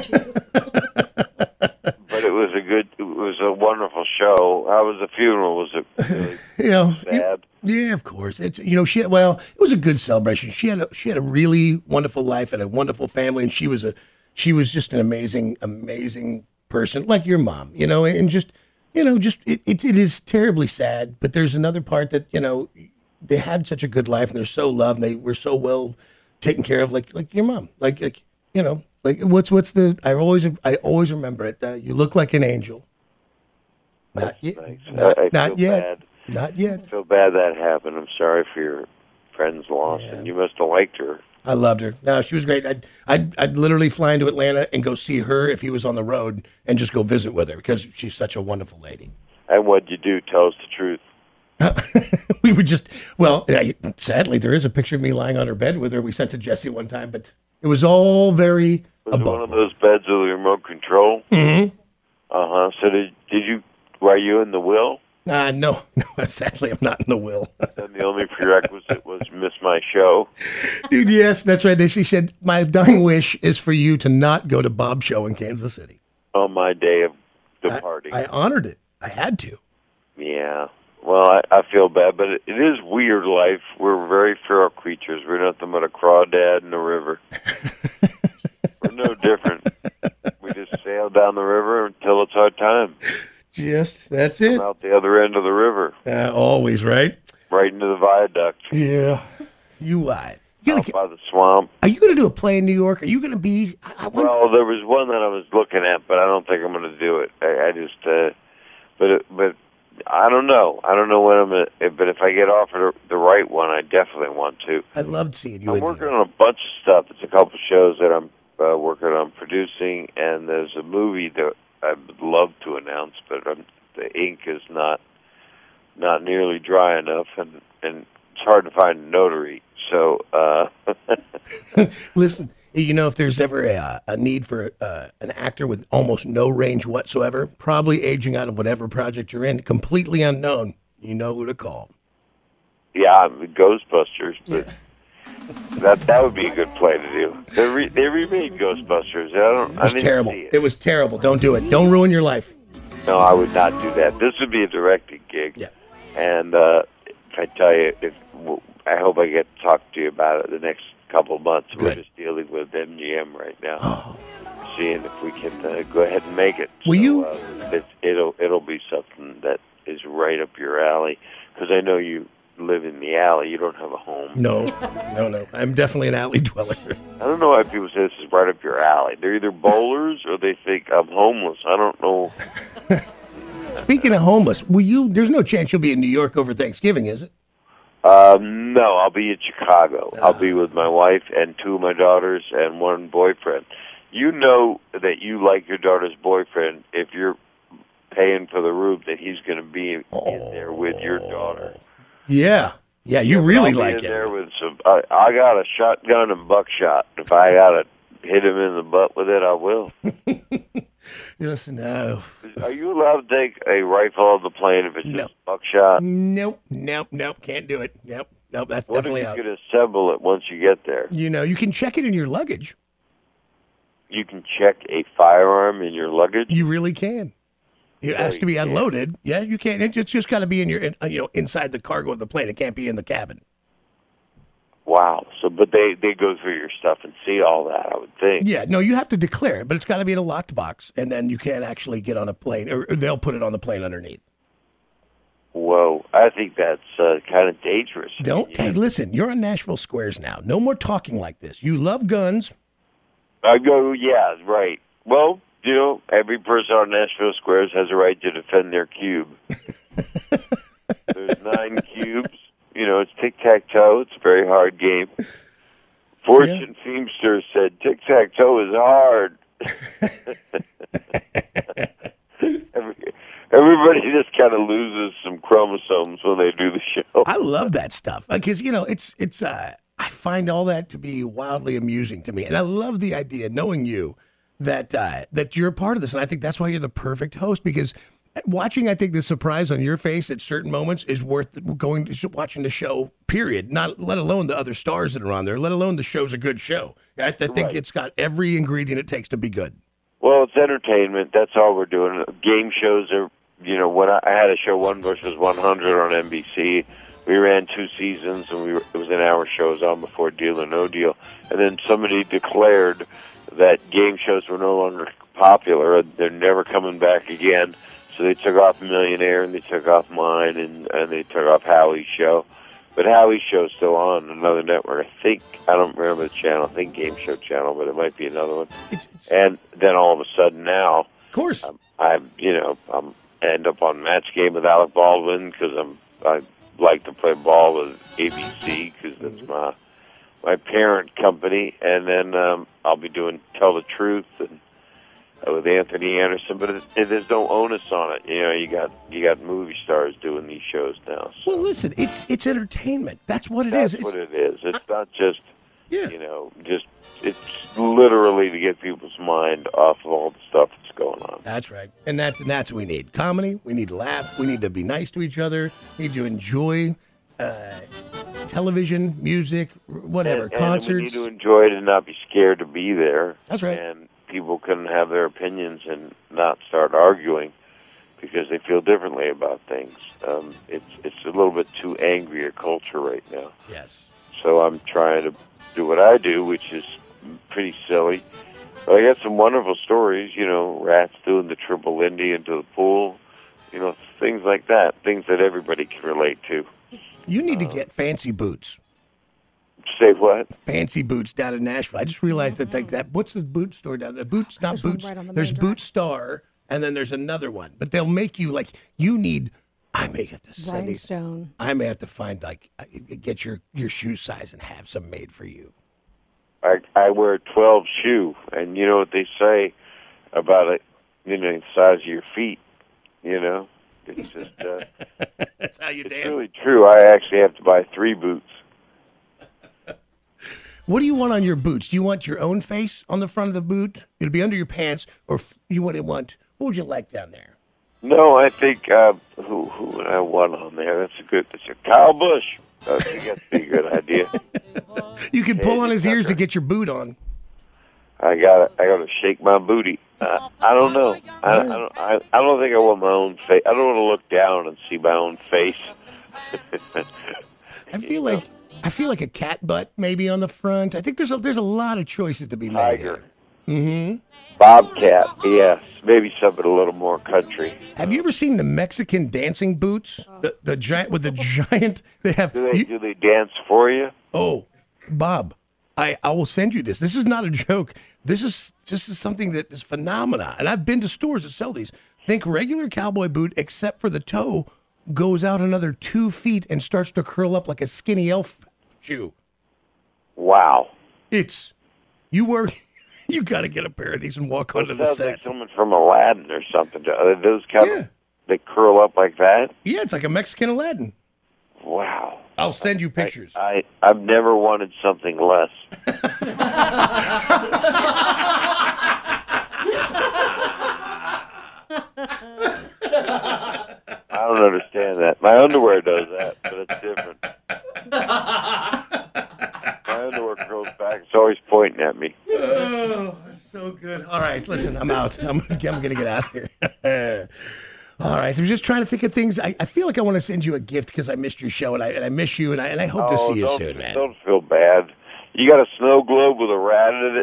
But it was a good, it was a wonderful show. How was the funeral? Was it really you know, you- sad? yeah, of course. It's you know she had, well, it was a good celebration. She had a, she had a really wonderful life and a wonderful family, and she was a she was just an amazing amazing person, like your mom, you know, and just you know just it, it it is terribly sad. But there's another part that you know they had such a good life and they're so loved and they were so well taken care of like like your mom. Like like you know, like what's what's the I always I always remember it. Uh, you look like an angel. Not yet. Thanks. Not, I, I not feel yet. bad. Not yet. I feel bad that happened. I'm sorry for your friend's loss, Yeah. and you must have liked her. I loved her. No, she was great. I'd, I'd I'd literally fly into Atlanta and go see her if he was on the road and just go visit with her because she's such a wonderful lady. And what'd you do? Tell us the truth. We would just, well, I, sadly, there is a picture of me lying on her bed with her. We sent to Jesse one time, but it was all very Was it above. one of those beds with the remote control? Mm-hmm. Uh-huh. So did, did you, were you in the will? Uh, no, no, sadly, I'm not in the will. And the only prerequisite was miss my show? Dude, yes, that's right. They, she said, my dying wish is for you to not go to Bob's show in Kansas City. On my day of departing. I, I honored it. I had to. Yeah. Well, I, I feel bad, but it, it is weird life. We're very feral creatures. We're nothing but a crawdad in the river. We're no different. We just sail down the river until it's our time. Just, that's it. Come out the other end of the river. Uh, always, right? Right into the viaduct. Yeah. You lied. You Out gotta, by the swamp. are you going to do a play in New York? Are you going to be... I, I wonder- Well, there was one that I was looking at, but I don't think I'm going to do it. I, I just, uh, but it, but I don't know. I don't know when I'm going to, but if I get offered the right one, I definitely want to. I loved seeing you I'm in New working York. on a bunch of stuff. It's a couple shows that I'm uh, working on producing, and there's a movie that I would love to announce, but I'm, the ink is not not nearly dry enough, and, and it's hard to find a notary. So, uh, Listen, you know, if there's ever a, a need for uh, an actor with almost no range whatsoever, probably aging out of whatever project you're in, completely unknown, you know who to call. yeah, I'm Ghostbusters, but that that would be a good play to do. They re, they remade Ghostbusters. I don't. It was I didn't terrible. See it. It was terrible. Don't do it. Don't ruin your life. No, I would not do that. This would be a directing gig. Yeah. And uh, if I tell you, if I hope I get to talk to you about it the next couple of months. Good. We're just dealing with M G M right now, seeing if we can uh, go ahead and make it. Will so, you- Uh, it's, it'll it'll be something that is right up your alley because I know you live in the alley. You don't have a home. No, no, no. I'm definitely an alley dweller. I don't know why people say this is right up your alley. They're either bowlers or they think I'm homeless. I don't know. Speaking of homeless, will you? There's no chance you'll be in New York over Thanksgiving, is it? Um, no, I'll be in Chicago. I'll be with my wife and two of my daughters and one boyfriend. You know that you like your daughter's boyfriend if you're paying for the room that he's going to be in there with your daughter. Yeah, yeah. You Yeah, but really I'll be like in it. there with some. I, I got a shotgun and buckshot. If I got to hit him in the butt with it, I will. Listen, no, Are you allowed to take a rifle on the plane if it's No. just buckshot? nope, nope, nope. Can't do it. Nope, nope. That's What if definitely you out. could assemble it once you get there? You know, you can check it in your luggage. You can check a firearm in your luggage. You really can. It has you to be can. unloaded. Yeah, you can. It's it's just got to be in your, in- you know, inside the cargo of the plane. It can't be in the cabin. Wow. So, but they they go through your stuff and see all that. I would think. Yeah, no, you have to declare it, but it's got to be in a locked box, and then you can't actually get on a plane, or or they'll put it on the plane underneath. Whoa, I think that's uh, kind of dangerous. Don't. You Hey, know, listen, you're on Nashville Squares now. No more talking like this. You love guns. I go, yeah, right. Well, you know, every person on Nashville Squares has a right to defend their cube. There's nine cubes. You know, it's tic-tac-toe. It's a very hard game. Fortune Feimster said tic-tac-toe is hard. Every, everybody just kind of loses some chromosomes when they do the show. I love that stuff because you know it's it's. Uh, I find all that to be wildly amusing to me, and I love the idea, knowing you, that uh, that you're a part of this, and I think that's why you're the perfect host because. Watching, I think the surprise on your face at certain moments is worth going to watching the show. Period. Not let alone the other stars that are on there. Let alone the show's a good show. I, I think Right. it's got every ingredient it takes to be good. Well, it's entertainment. That's all we're doing. Game shows are, you know, when I, I had a show, One versus one hundred on N B C, we ran two seasons, and we were, it was an hour show. It was on before Deal or No Deal. And then somebody declared that game shows were no longer popular. They're never coming back again. So they took off Millionaire, and they took off mine, and, and they took off Howie's show. but Howie's show's still on another network. I think, I don't remember the channel. I think Game Show Channel, but it might be another one. It's, it's, and then all of a sudden now, of course, I'm, I'm you know, I'm end up on Match Game with Alec Baldwin because I'm I like to play ball with A B C because that's my my parent company, and then um, I'll be doing Tell the Truth and uh, with Anthony Anderson, but it, it, there's no onus on it. You know, you got you got movie stars doing these shows now. So. Well, listen, it's it's entertainment. That's what it that's is. That's what it's, it is. It's I, not just yeah. you know, just it's literally to get people's mind off of all the stuff that's going on. That's right, and that's and that's what we need. Comedy. We need to laugh. We need to be nice to each other. We need to enjoy uh, television, music, whatever, and, concerts. And we need to enjoy it and not be scared to be there. That's right. And people can have their opinions and not start arguing because they feel differently about things. Um, it's it's a little bit too angry a culture right now. Yes. So I'm trying to do what I do, which is pretty silly. But I got some wonderful stories, you know, rats doing the triple Lindy into the pool, you know, things like that, things that everybody can relate to. You need to get fancy boots. Say what? Fancy boots down in Nashville. I just realized that that, that what's the boot store down there? Boots, not There's one boots. right on the There's main Boot drive. Star, and then there's another one. But they'll make you like you need. I may have to send these. Rhinestone. I may have to find like I- get your your shoe size and have some made for you. I I wear a twelve shoe, and you know what they say about it, you know, the size of your feet, you know? It's just, uh, That's how you it's dance. really true. I actually have to buy three boots. What do you want on your boots? Do you want your own face on the front of the boot? It'll be under your pants, or f- you want it want? What would you like down there? No, I think, uh, who who would I want on there? That's a good, that's a Kyle Busch. I think that's a good idea. You can pull Hey, on his ears to Tucker. get your boot on. I got I got to shake my booty. Uh, I don't know. I, I don't. I, I don't think I want my own face. I don't want to look down and see my own face. I feel like I feel like a cat butt maybe on the front. I think there's a, there's a lot of choices to be made. Tiger. Mm-hmm. Bobcat. Yes, maybe something a little more country. Have you ever seen the Mexican dancing boots? The the giant with the giant. They have. Do they you- do they dance for you? oh, Bob, I I will send you this. This is not a joke. This is this is something that is phenomena. And I've been to stores that sell these. Think regular cowboy boot, except for the toe, goes out another two feet and starts to curl up like a skinny elf shoe. Wow. It's you were you got to get a pair of these and walk onto the Sounds set. like someone from Aladdin or something. Are those kind Yeah. of they curl up like that? Yeah, it's like a Mexican Aladdin. Wow. I'll send you pictures. I, I I've never wanted something less. I don't understand that. My underwear does that, but it's different. My underwear curls back. It's always pointing at me. Oh, so good. All right, listen, I'm out. I'm, I'm going to get out of here. All right, I'm just trying to think of things. I, I feel like I want to send you a gift because I missed your show, and I, and I miss you, and I, and I hope to Oh, see you don't, soon, man. Don't feel bad. You got a snow globe with a rat in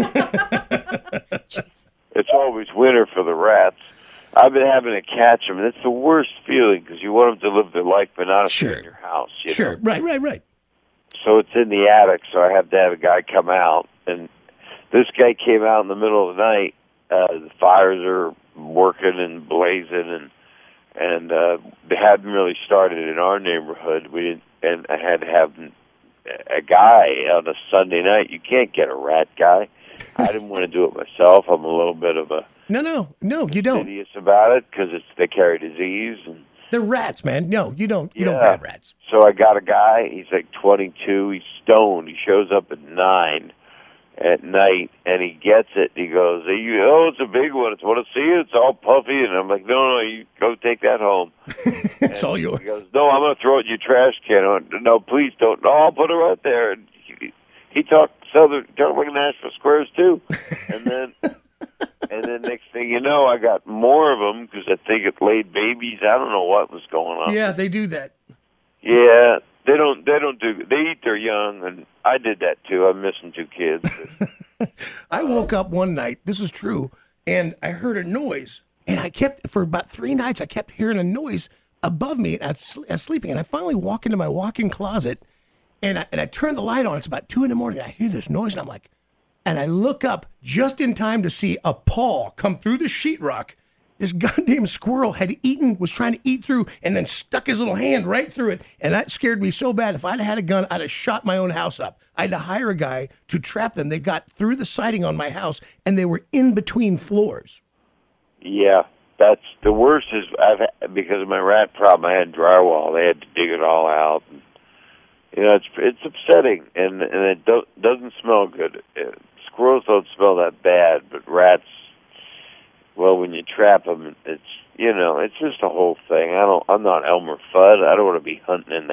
it? It's always winter for the rats. I've been having to catch them, and it's the worst feeling because you want them to live their life, but not if Sure. they're in your house. You Sure, know? right, right, right. So it's in the attic, so I have to have a guy come out. And this guy came out in the middle of the night. Uh, the fires are working and blazing, and and uh, they hadn't really started in our neighborhood. We didn't, and I had to have a guy on a Sunday night. You can't get a rat guy. I didn't want to do it myself. I'm a little bit of a No, no, no, you don't. idiot about it because it's they carry disease and. They're rats, man. No, you don't. You don't Yeah. grab rats. So I got a guy. He's like twenty-two. He's stoned. He shows up at nine at night, and he gets it. He goes, "Hey, you, oh, it's a big one. It's want to see it. It's all puffy." And I'm like, "No, no, you go take that home." It's all yours. He goes, "No, I'm going to throw it in your trash can." I went, "No, please don't. No, I'll put it right there." And he, he talked Southern, talked like Nashville Squares too. And then, and then next thing you know, I got more of them because I think it laid babies. I don't know what was going on. Yeah, they do that. Yeah, they don't. They don't do. They eat their young, and I did that too. I'm missing two kids. I woke up one night, this is true, and I heard a noise. And I kept, for about three nights, I kept hearing a noise, above me. And I was, sl- I was sleeping, and I finally walk into my walk-in closet, and I, and I turn the light on. It's about two in the morning. I hear this noise, and I'm like, and I look up just in time to see a paw come through the sheetrock. This goddamn squirrel had eaten, was trying to eat through, and then stuck his little hand right through it. And that scared me so bad. If I'd had a gun, I'd have shot my own house up. I had to hire a guy to trap them. They got through the siding on my house, and they were in between floors. Yeah, that's the worst. Is I've had, because of my rat problem, I had drywall. They had to dig it all out. And, you know, it's it's upsetting, and and it don't, doesn't smell good. Uh, squirrels don't smell that bad, but rats. Well, when you trap them, it's, you know, it's just a whole thing. I don't, I'm not Elmer Fudd. I don't want to be hunting in the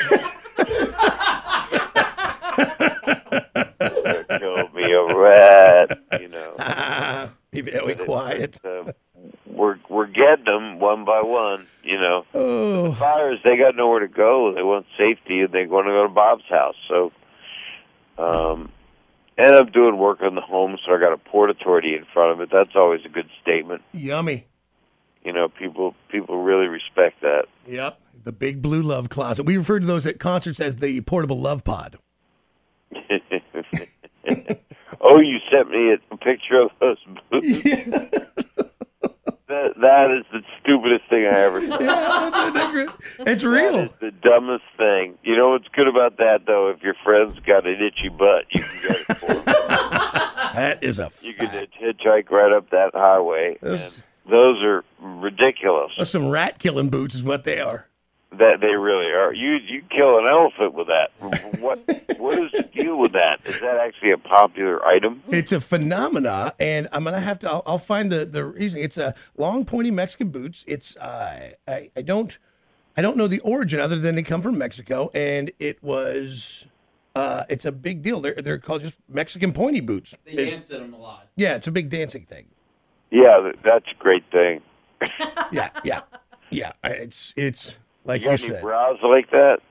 house. Kill me a rat, you know. Be very But quiet. It's, uh, we're we're getting them one by one, you know. Oh. The fires, they got nowhere to go. They want safety, and they want to go to Bob's house. So, um. And I'm doing work on the home, so I got a Port Authority in front of it. That's always a good statement. Yummy. You know, people people really respect that. Yep. The big blue love closet. We refer to those at concerts as the portable love pod. Oh, you sent me a picture of those boots. Yeah. That, that is the stupidest thing I ever saw. Yeah, that's, it's real. That is the dumbest thing. You know what's good about that, though? If your friend's got an itchy butt, you can get it for them. That is a You fact. can hitchhike right up that highway. Those- And those are ridiculous. Those some rat killing boots is what they are. That they really are. You you kill an elephant with that. What what is the deal with that? Is that actually a popular item? It's a phenomena, and I'm gonna have to. I'll, I'll find the, the reason. It's a long, pointy Mexican boots. It's uh, I I don't I don't know the origin other than they come from Mexico, and it was uh, it's a big deal. They're they're called just Mexican pointy boots. They It's- dance at them a lot. yeah, it's a big dancing thing. Yeah, that- that's a great thing. Yeah, yeah, yeah. I- It's it's like You you got any said. brows like that?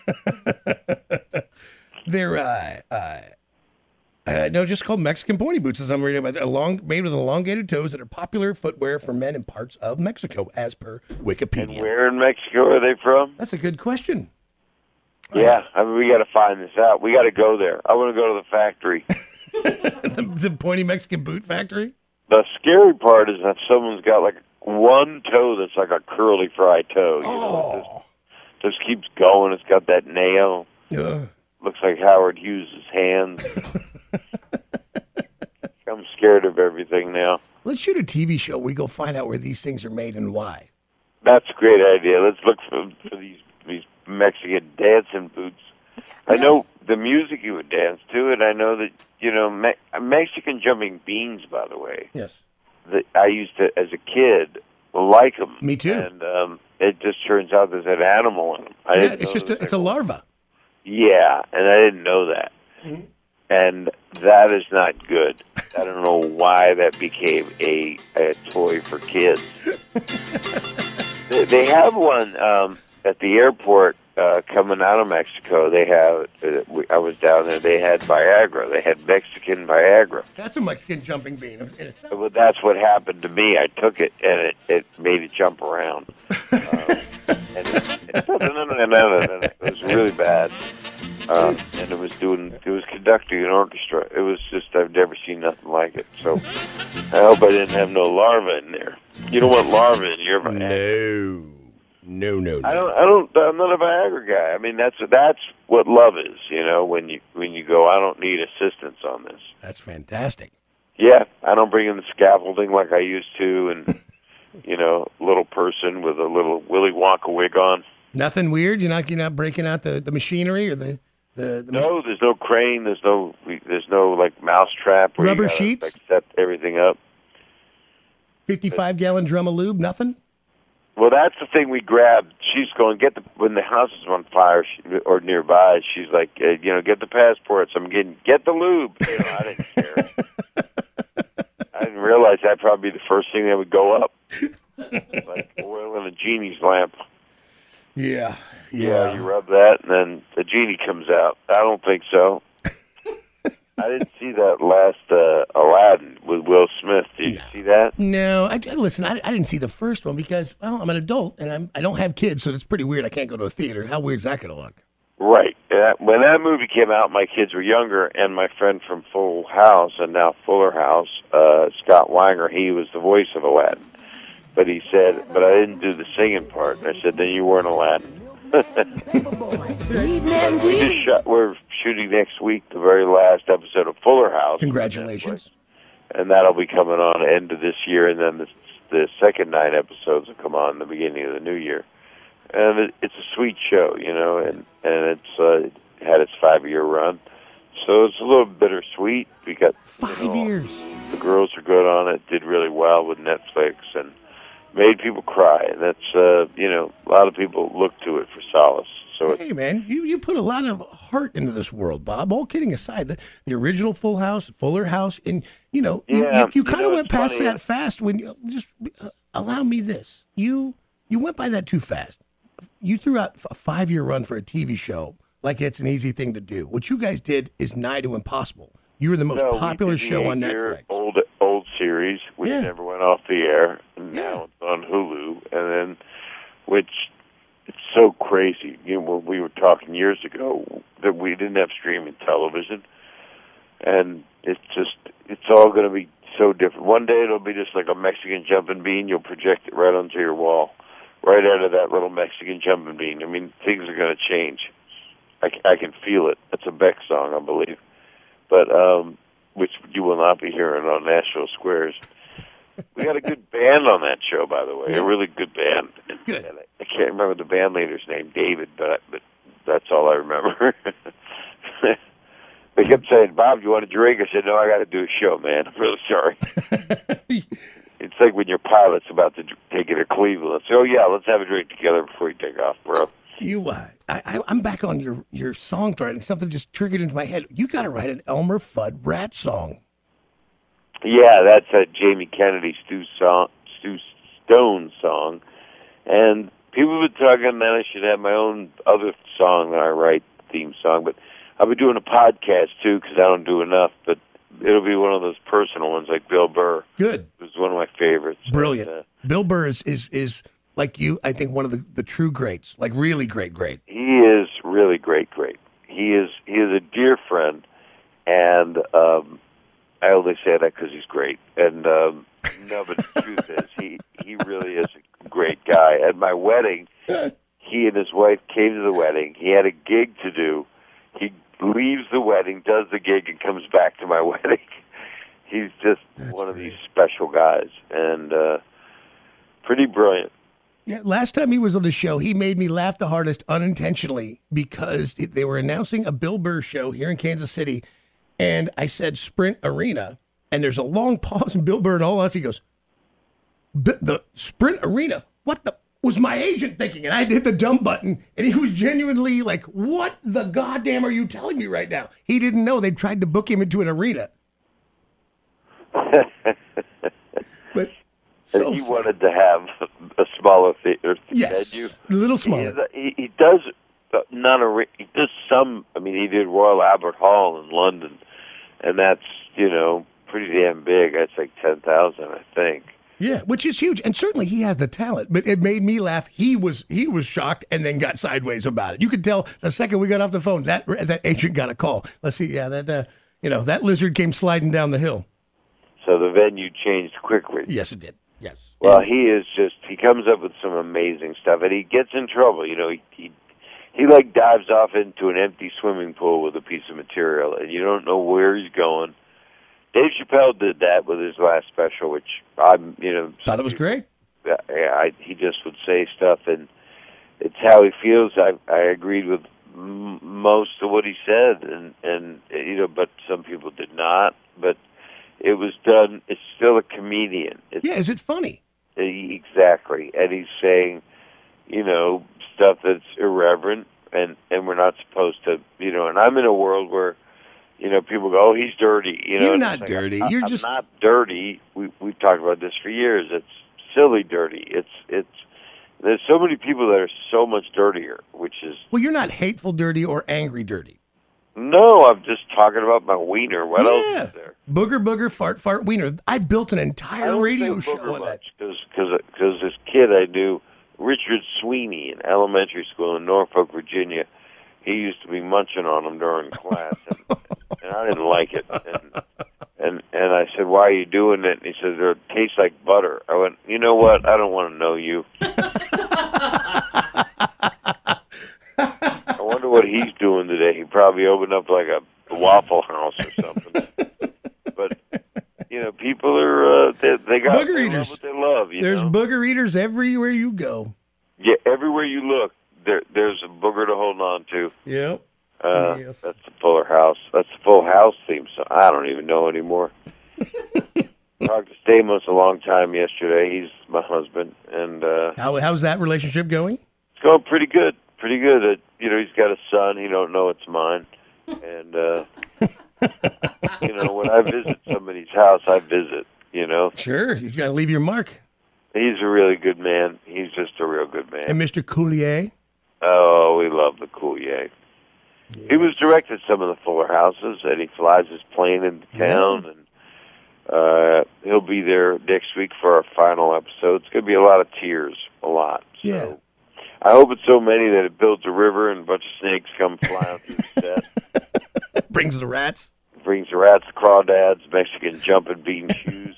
They're uh, uh, uh, no, just called Mexican pointy boots, as I'm reading about. They're long, made with elongated toes that are popular footwear for men in parts of Mexico, as per Wikipedia. Where in Mexico are they from? That's a good question. Yeah, I mean, we got to find this out. We got to go there. I want to go to the factory. the, the pointy Mexican boot factory. The scary part is that someone's got like one toe that's like a curly fried toe. You know, it Oh, just, just keeps going. It's got that nail. Ugh. Looks like Howard Hughes' hands. I'm scared of everything now. Let's shoot a T V show. We go find out where these things are made and why. That's a great idea. Let's look for, for these these Mexican dancing boots. I know the music you would dance to, and I know that, you know, Me- Mexican jumping beans, by the way, Yes. that I used to, as a kid, like them. Me too. And um, it just turns out there's an animal in them. I Yeah, didn't it's know just that a, it's a they were- larva. Yeah, and I didn't know that. Mm-hmm. And that is not good. I don't know why that became a, a toy for kids. they, they have one um, at the airport uh, coming out of Mexico. They have. Uh, we, I was down there. They had Viagra. They had Mexican Viagra. That's a Mexican jumping bean. It's- Well, that's what happened to me. I took it, and it, it made it jump around. Um, and it, it, it was really bad. Um, and it was doing, it was conducting an orchestra. It was just, I've never seen nothing like it. So I hope I didn't have no larva in there. You don't want larva in your Viagra. No, no, no, no. I don't, I don't, I'm not a Viagra guy. I mean, that's that's what love is. You know, when you when you go, I don't need assistance on this. That's fantastic. Yeah, I don't bring in the scaffolding like I used to, and you know, little person with a little Willy Wonka wig on. Nothing weird. You're not you're not breaking out the, the machinery or the the, the No, there's no crane. There's no we, there's no like mousetrap. where you Rubber gotta, sheets? like, set everything up. fifty-five gallon drum of lube. Nothing. Well, that's the thing we grabbed. She's going, get the, when the house is on fire she, or nearby, she's like, uh, you know, get the passports. I'm getting, get the lube. You know, I didn't care. I didn't realize that'd probably be the first thing that would go up. Like oil in a genie's lamp. Yeah. Yeah, you rub that, and then the genie comes out. I don't think so. I didn't see that last uh, Aladdin with Will Smith. Did you see that? No, I, I listen. I, I didn't see the first one because, well, I'm an adult and I'm I don't have kids, so it's pretty weird. I can't go to a theater. How weird is that going to look? Right. Uh, when that movie came out, my kids were younger, and my friend from Full House and now Fuller House, uh, Scott Wanger, he was the voice of Aladdin. But he said, but I didn't do the singing part. And I said, then you weren't Aladdin. we just shot, we're shooting next week the very last episode of Fuller House. Congratulations. And that'll be coming on at the end of this year, and then the, the second nine episodes will come on in the beginning of the new year. And it, it's a sweet show, you know, and, and it's uh, had its five-year run. So it's a little bittersweet. We got Five you know, years. The girls are good on it, did really well with Netflix, and made people cry. And that's, uh, you know, a lot of people look to it for solace. So Hey, man, you, you put a lot of heart into this world, Bob. All kidding aside, the, the original Full House, Fuller House, and, you know, you, Yeah, you, you you kind know, of went it's past funny, that uh, fast when you just uh, allow me this. You you went by that too fast. You threw out a five-year run for a T V show like it's an easy thing to do. What you guys did is nigh to impossible. You were the most no, we popular did the show on eight-year Netflix. Old, old series, which Yeah. never went off the air, and Yeah. now it's on Hulu, and then, which, it's so crazy. You know, when we were talking years ago that we didn't have streaming television, and it's just, it's all going to be so different. One day it'll be just like a Mexican jumping bean. You'll project it right onto your wall, right out of that little Mexican jumping bean. I mean, things are going to change. I, c- I can feel it. It's a Beck song, I believe. But, um, which you will not be hearing on Nashville Squares. We got a good band on that show, by the way, a really good band. Good. And I, I can't remember the band leader's name, David, but, I, but that's all I remember. They kept saying, Bob, do you want a drink? I said, no, I got to do a show, man. I'm really sorry. It's like when your pilot's about to dr- take you to Cleveland. So, oh, yeah, let's have a drink together before you take off, bro. You, uh, I, I, I'm back on your, your song thread, and something just triggered into my head. You got to write an Elmer Fudd rat song. Yeah, that's a Jamie Kennedy, Stu, song, Stu Stone song. And people have been talking that I should have my own other song that I write, theme song. But I'll be doing a podcast, too, because I don't do enough. But it'll be one of those personal ones like Bill Burr. Good. It was one of my favorites. Brilliant. And, uh, Bill Burr is, is, is, like you, I think, one of the, the true greats, like really great, great. he is really great, great. He is he is a dear friend, and um, I only say that because he's great. And um, no, but the truth is, he he really is a great guy. At my wedding, he and his wife came to the wedding. He had a gig to do. He leaves the wedding, does the gig, and comes back to my wedding. He's just That's one of great. these special guys, and uh, pretty brilliant. Yeah, last time he was on the show, he made me laugh the hardest unintentionally because it, they were announcing a Bill Burr show here in Kansas City, and I said Sprint Arena, and there's a long pause, and Bill Burr and all us, he goes, "B- the Sprint Arena? What the was my agent thinking?" And I hit the dumb button, and he was genuinely like, "What the goddamn are you telling me right now?" He didn't know they tried to book him into an arena. But so and he funny. wanted to have a smaller theater Yes, venue. a little He, smaller. is a- he, he does uh, not a he does some. I mean, he did Royal Albert Hall in London, and that's you know pretty damn big. That's like ten thousand, I think. Yeah, which is huge, and certainly he has the talent. But it made me laugh. He was he was shocked and then got sideways about it. You could tell the second we got off the phone that that agent got a call. Let's see, yeah, that uh, you know that lizard came sliding down the hill. So the venue changed quickly. Yes, it did. Yes. Well, he is just, he comes up with some amazing stuff, and he gets in trouble. You know, he, he, he like dives off into an empty swimming pool with a piece of material, and you don't know where he's going. Dave Chappelle did that with his last special, which I'm, you know. Thought it was great. Yeah, I, he just would say stuff, and it's how he feels. I, I agreed with m- most of what he said, and, and, you know, but some people did not, but it was done. It's still a comedian. It's, Yeah, is it funny? exactly. And he's saying, you know, stuff that's irreverent, and, and we're not supposed to, you know, and I'm in a world where, you know, people go, oh, he's dirty. You know, You're and not it's like, dirty. I, You're I'm just- not dirty. We, we've talked about this for years. It's silly dirty. It's, it's, there's so many people that are so much dirtier, which is, Well, you're not hateful dirty or angry dirty. No, I'm just talking about my wiener. What else Yeah. is there? Booger, booger, fart, fart, wiener. I built an I entire don't radio say show booger on that. much because this kid I knew, Richard Sweeney, in elementary school in Norfolk, Virginia, he used to be munching on them during class, and, and I didn't like it. And, and and I said, "Why are you doing it?" And he said, "It tastes like butter." I went, "You know what? I don't want to know you." I wonder what he's doing today. He probably opened up like a Waffle House or something. But you know, people are uh, they, they got Booger they eaters. love what they love. You There's know? booger eaters everywhere you go. Yeah, everywhere you look, there there's a booger to hold on to. Yep. Uh, Yes. That's the Fuller House. That's the Full House theme song. I don't even know anymore. Talked to Stamos a long time yesterday. He's my husband, and uh, How how's that relationship going? it's going pretty good. Pretty good. Uh, you know, he's got a son. He don't know it's mine, and uh, you know, when I visit somebody's house, I visit. You know, Sure, you got to leave your mark. he's a really good man. He's just a real good man. And Mister Coulier. Oh, we love the Coulier. He was directed some of the Fuller Houses, and he flies his plane into town, and uh, he'll be there next week for our final episode. It's going to be a lot of tears, a lot. So Yeah. I hope it's so many that it builds a river and a bunch of snakes come flying through the set. Brings the rats. Brings the rats, crawdads, Mexican jumping bean shoes.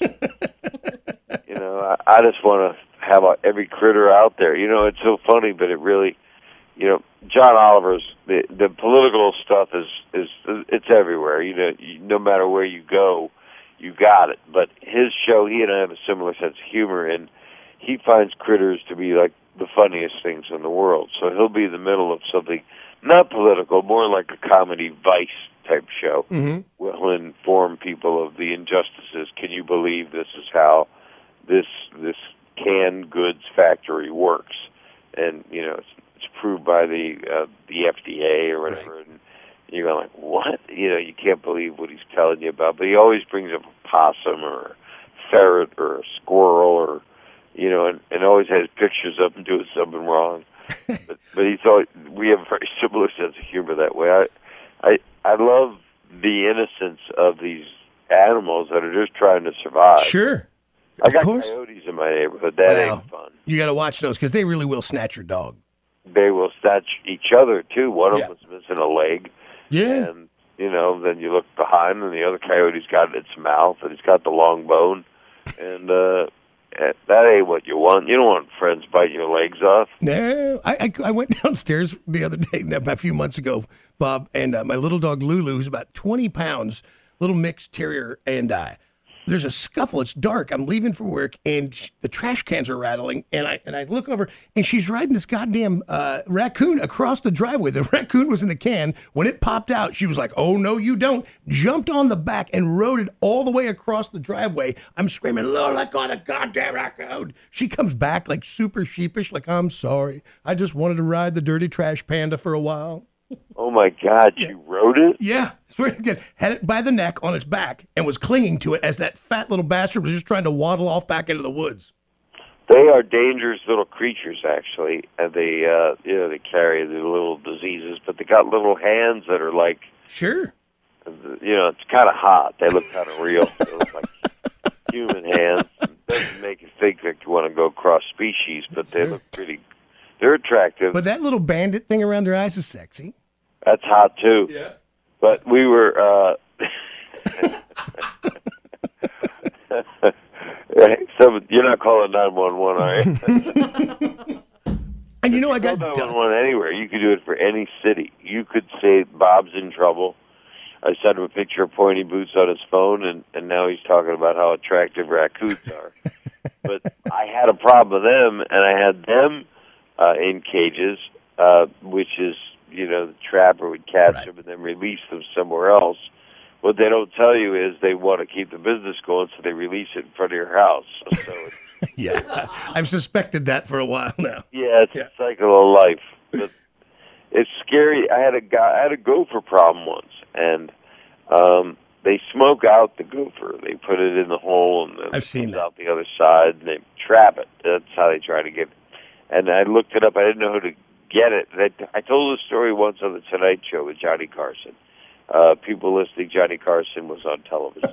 You know, I, I just want to have uh, every critter out there. You know, it's so funny, but it really... You know, John Oliver's the the political stuff is is it's everywhere. You know, you, no matter where you go, you got it. But his show, he and I have a similar sense of humor, and he finds critters to be like the funniest things in the world. So he'll be in the middle of something not political, more like a comedy Vice type show. Mm-hmm. Will inform people of the injustices. Can you believe this is how this this canned goods factory works? And you know, it's It's approved by the uh, the F D A or whatever, right. And you're going like, what? You know, you can't believe what he's telling you about. But he always brings up a possum or a ferret or a squirrel, or you know, and, and always has pictures of him doing something wrong. but, but he thought we have a very similar sense of humor that way. I, I, I love the innocence of these animals that are just trying to survive. Sure. I got of course. coyotes in my neighborhood. That Wow. ain't fun. You got to watch those because they really will snatch your dog. They will snatch each other too. One of Yeah. them was missing a leg, Yeah. and you know, then you look behind, and the other coyote's got it in its mouth, and it's got the long bone, and uh, that ain't what you want. You don't want friends biting your legs off. No, I, I I went downstairs the other day, a few months ago, Bob, and uh, my little dog Lulu, who's about twenty pounds, little mixed terrier, and uh, there's a scuffle. It's dark. I'm leaving for work, and sh- the trash cans are rattling. And I and I look over, and she's riding this goddamn uh, raccoon across the driveway. The raccoon was in the can. When it popped out, she was like, "Oh no, you don't!" Jumped on the back and rode it all the way across the driveway. I'm screaming, "Lord, let go of the goddamn raccoon!" She comes back like super sheepish, like, "I'm sorry. I just wanted to ride the dirty trash panda for a while." Oh my God, you rode it? Yeah, swear to God, had it by the neck on its back and was clinging to it as that fat little bastard was just trying to waddle off back into the woods. They are dangerous little creatures, actually, and they, uh, you know, they carry the little diseases, but they got little hands that are like, Sure. you know, it's kind of hot. They look kind of real. They look like human hands. It doesn't make you think that you want to go cross species, but they look pretty. They're attractive. But that little bandit thing around their eyes is sexy. That's hot too. Yeah. But we were. Uh, so you're not calling nine one one, are you? And you know, I got nine ducks. one one anywhere. You could do it for any city. You could say Bob's in trouble. I sent him a picture of pointy boots on his phone, and, and now he's talking about how attractive raccoons are. But I had a problem with them, and I had them uh, in cages, uh, which is, you know, the trapper would catch Right. them and then release them somewhere else. What they don't tell you is they want to keep the business going, so they release it in front of your house. So, it's, Yeah, I've suspected that for a while now. yeah, it's Yeah. a cycle of life. But it's scary. I had a guy, I had a gopher problem once, and um, they smoke out the gopher. They put it in the hole, and then I've it seen comes that. out the other side, and they trap it. That's how they try to get it. And I looked it up. I didn't know who to get it. And I, I told the story once on the Tonight Show with Johnny Carson. uh, people listening, Johnny Carson was on television.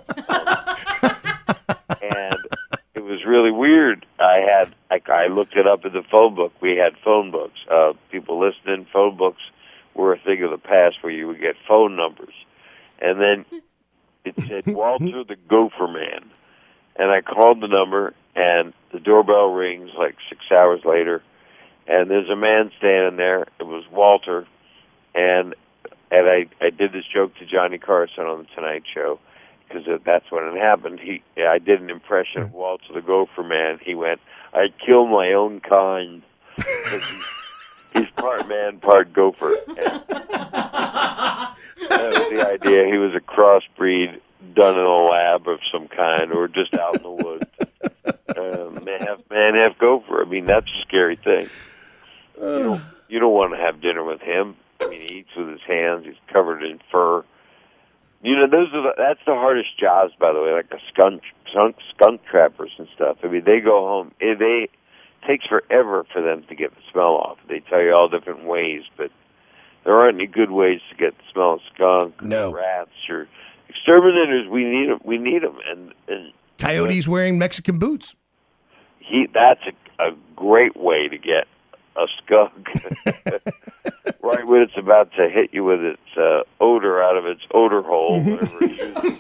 And it was really weird. I had I, I looked it up in the phone book. We had phone books. Uh, people listening, phone books were a thing of the past where you would get phone numbers. And then it said Walter the Gopher Man. And I called the number, and the doorbell rings like six hours later, and there's a man standing there. It was Walter, and and I, I did this joke to Johnny Carson on the Tonight Show, because that's when it happened. He I did an impression of Walter the Gopher Man. He went, "I kill my own kind." He's, he's part man, part gopher. And that was the idea. He was a crossbreed done in a lab of some kind, or just out in the woods. Um, half man, half gopher. I mean, that's a scary thing. You don't, you don't want to have dinner with him. I mean, he eats with his hands. He's covered in fur. You know, those are the, that's the hardest jobs, by the way, like the skunk, skunk, skunk trappers and stuff. I mean, they go home. It, they, it takes forever for them to get the smell off. They tell you all different ways, but there aren't any good ways to get the smell of skunk, no. or rats, or exterminators. We need them. We need them. And, and Coyotes wearing Mexican boots. He that's a, a great way to get a skunk. Right when it's about to hit you with its uh, odor out of its odor hole, whatever it uses.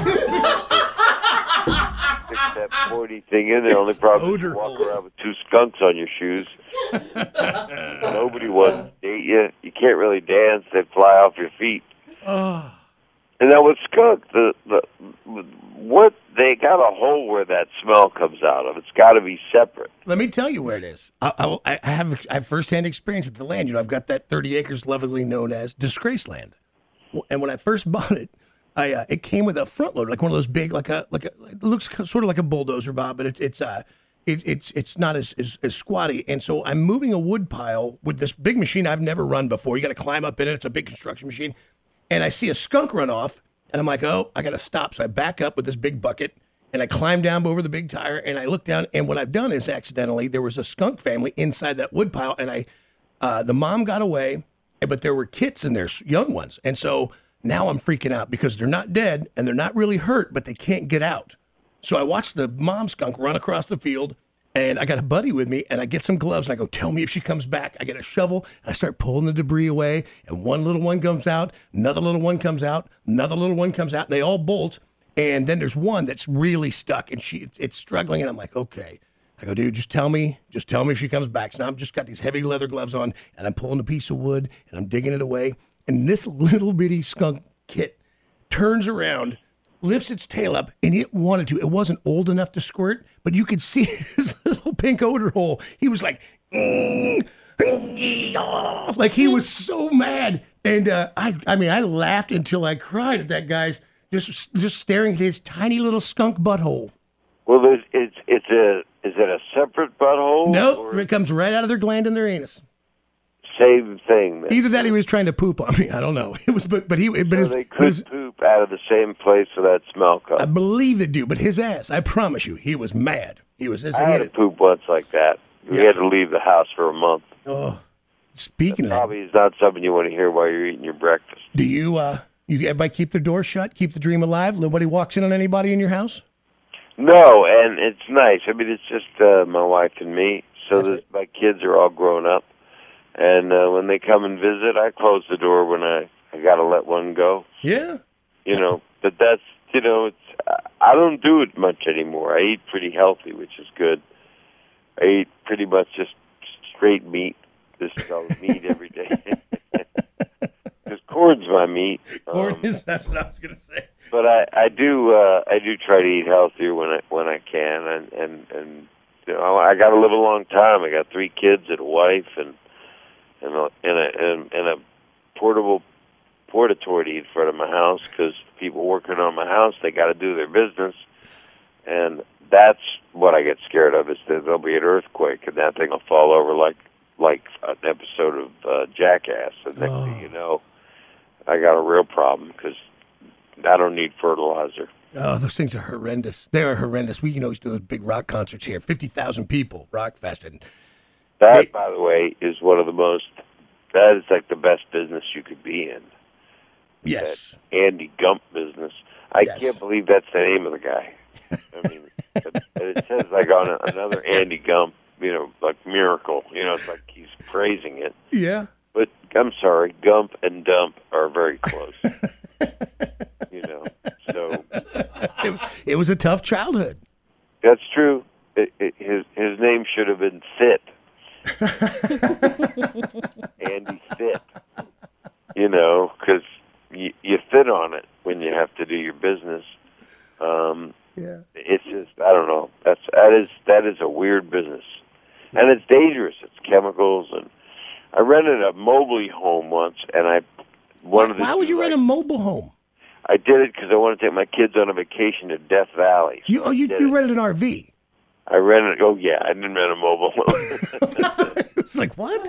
Stick that pointy thing in there. Only problem is you walk around with two skunks on your shoes. Nobody wants to date you. You can't really dance. They fly off your feet. Oh. And now with skunk, the, the what they got a hole where that smell comes out of. It's got to be separate. Let me tell you where it is. I, I, I have I have firsthand experience at the land. You know, I've got that thirty acres, lovingly known as Disgrace Land. And when I first bought it, I uh, it came with a front loader, like one of those big, like a like a. It looks sort of like a bulldozer, Bob, but it's it's uh it, it's it's not as, as as squatty. And so I'm moving a wood pile with this big machine I've never run before. You got to climb up in it. It's a big construction machine. And I see a skunk run off, and I'm like, oh, I got to stop. So I back up with this big bucket, and I climb down over the big tire, and I look down, and what I've done is accidentally, there was a skunk family inside that wood pile, and I, uh, the mom got away, but there were kits in there, young ones. And so now I'm freaking out because they're not dead, and they're not really hurt, but they can't get out. So I watched the mom skunk run across the field, and I got a buddy with me, and I get some gloves, and I go, tell me if she comes back. I get a shovel, and I start pulling the debris away, and one little one comes out, another little one comes out, another little one comes out, and they all bolt, and then there's one that's really stuck, and she it's, it's struggling, and I'm like, okay. I go, dude, just tell me, just tell me if she comes back. So now I've just got these heavy leather gloves on, and I'm pulling a piece of wood, and I'm digging it away, and this little bitty skunk kit turns around, lifts its tail up, and it wanted to. It wasn't old enough to squirt, but you could see his little pink odor hole. He was like, mm, mm, like he was so mad. And uh, I, I mean, I laughed until I cried at that guy's just, just staring at his tiny little skunk butthole. Well, there's, it's it's a is it a separate butthole? No, nope, it comes right out of their gland in their anus. Same thing. Either that, or he was trying to poop on me. I don't know. It was, but but he, but so it was, they could was, poop out of the same place where that smell comes. I believe they do, but his ass, I promise you, he was mad. He was. I had to poop once like that. We yeah. had to leave the house for a month. Oh, speaking that of probably is not something you want to hear while you're eating your breakfast. Do you? Uh, you everybody keep their doors shut, keep the dream alive. Nobody walks in on anybody in your house. No, and it's nice. I mean, it's just uh, my wife and me. So that my kids are all grown up. And uh, when they come and visit, I close the door when I, I got to let one go. Yeah. You know, but that's, you know, it's I don't do it much anymore. I eat pretty healthy, which is good. I eat pretty much just straight meat. This is all meat every day. Because corn's my meat. Corn um, is, that's what I was going to say. But I, I do uh, I do try to eat healthier when I when I can, and and, and you know, I got to live a long time. I got three kids and a wife, and and a and a, and, and a portable porta-toilet in front of my house because people working on my house, they got to do their business, and that's what I get scared of is that there'll be an earthquake and that thing will fall over like like an episode of uh, Jackass. And next oh. thing you know, I got a real problem because I don't need fertilizer. Oh, those things are horrendous. They are horrendous. We, you know, used to do those big rock concerts here, fifty thousand people, Rockfest. And that, they, by the way, is one of the most, that is like the best business you could be in. Yes. that Andy Gump business. I Yes. can't believe that's the name of the guy. I mean, it, it says like on a, another Andy Gump, you know, like miracle. You know, it's like he's praising it. Yeah. But I'm sorry, Gump and Dump are very close. you know, so It was it was a tough childhood. that's true. It, it, his his name should have been Sit. Andy Sit. You know, because you, you fit on it when you have to do your business. Um, Yeah. It's just I don't know. That's that is that is a weird business, and it's dangerous. It's chemicals, and I rented a Mobley home once, and I wanted to. Why would do, you like, rent a mobile home? I did it because I wanted to take my kids on a vacation to Death Valley. So You oh I you did you it. rented an R V. I rented. Oh yeah, I didn't rent a mobile home. It's like what?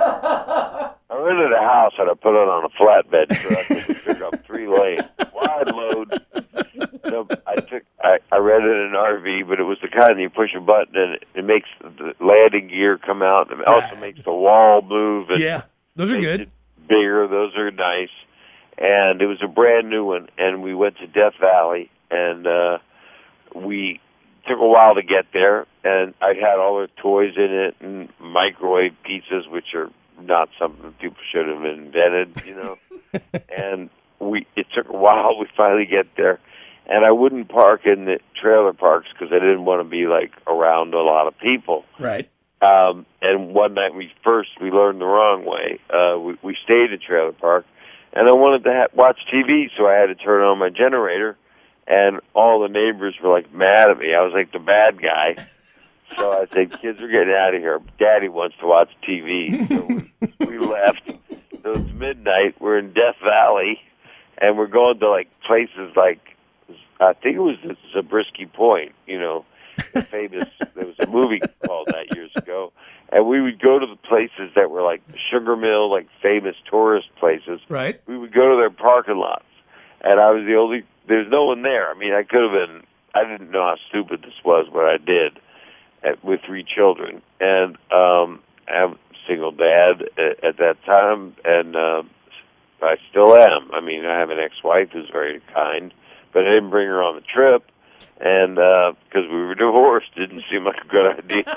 I rented a house and I put it on a flatbed truck and we took up three lanes, wide load. No, I took. I, I rented an R V, but it was the kind you push a button and it, it makes the landing gear come out. And it also makes the wall move. And Yeah, those are makes good. it bigger. Those are nice. And it was a brand new one. And we went to Death Valley, and uh, we took a while to get there. And I had all the toys in it and microwave pizzas, which are not something people should have invented, you know. and we it took a while. We finally get there. And I wouldn't park in the trailer parks because I didn't want to be, like, around a lot of people. Right. Um, and one night we first, we learned the wrong way. Uh, we, we stayed at trailer park, and I wanted to ha- watch T V, so I had to turn on my generator, and all the neighbors were, like, mad at me. I was, like, the bad guy. So I said, kids are getting out of here. Daddy wants to watch T V. So we, we left. So it's midnight. We're in Death Valley, and we're going to, like, places like, I think it was Zabriskie Point, you know, the famous, there was a movie called that years ago. And we would go to the places that were like the Sugar Mill, like famous tourist places. Right. We would go to their parking lots. And I was the only, there's no one there. I mean, I could have been, I didn't know how stupid this was, but I did at, with three children. And um, I'm a single dad at, at that time, and uh, I still am. I mean, I have an ex-wife who's very kind. But I didn't bring her on the trip, and because uh, we were divorced, didn't seem like a good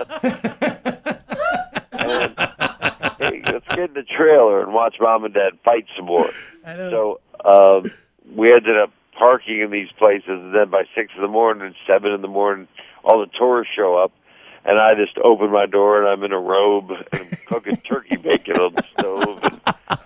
idea. and, hey, let's get in the trailer and watch Mom and Dad fight some more. So um, we ended up parking in these places, and then by six in the morning and seven in the morning, all the tourists show up, and I just open my door, and I'm in a robe and I'm cooking turkey bacon on the stove. And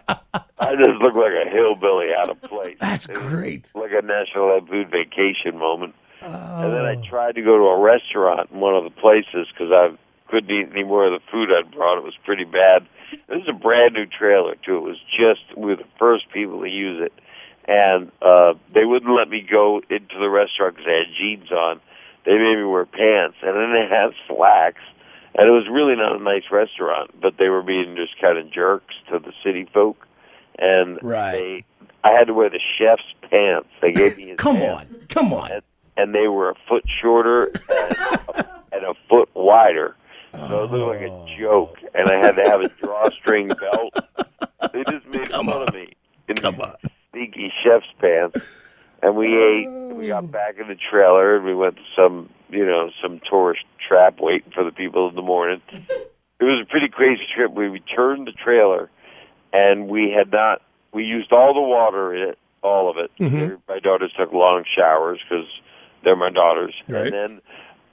I just look like a hillbilly out of place. That's It was great. like a National Lampoon Vacation moment. Oh. And then I tried to go to a restaurant in one of the places because I couldn't eat any more of the food I'd brought. It was pretty bad. This is a brand new trailer, too. It was just, we were the first people to use it. And uh, they wouldn't let me go into the restaurant because I had jeans on. They made me wear pants. And then they had slacks. And it was really not a nice restaurant, but they were being just kind of jerks to the city folk. And Right. they, I had to wear the chef's pants. They gave me his Come pants. on. Come on. And, and they were a foot shorter and a, and a foot wider. So it looked like a joke. And I had to have a drawstring belt. They just made Come fun on. of me in Come these on. sneaky chef's pants. And we ate. And we got back in the trailer, and we went to some, you know, some tourist trap waiting for the people in the morning. It was a pretty crazy trip. We returned the trailer, and we had not. We used all the water in it, all of it. Mhm. My daughters took long showers because they're my daughters, Right. and then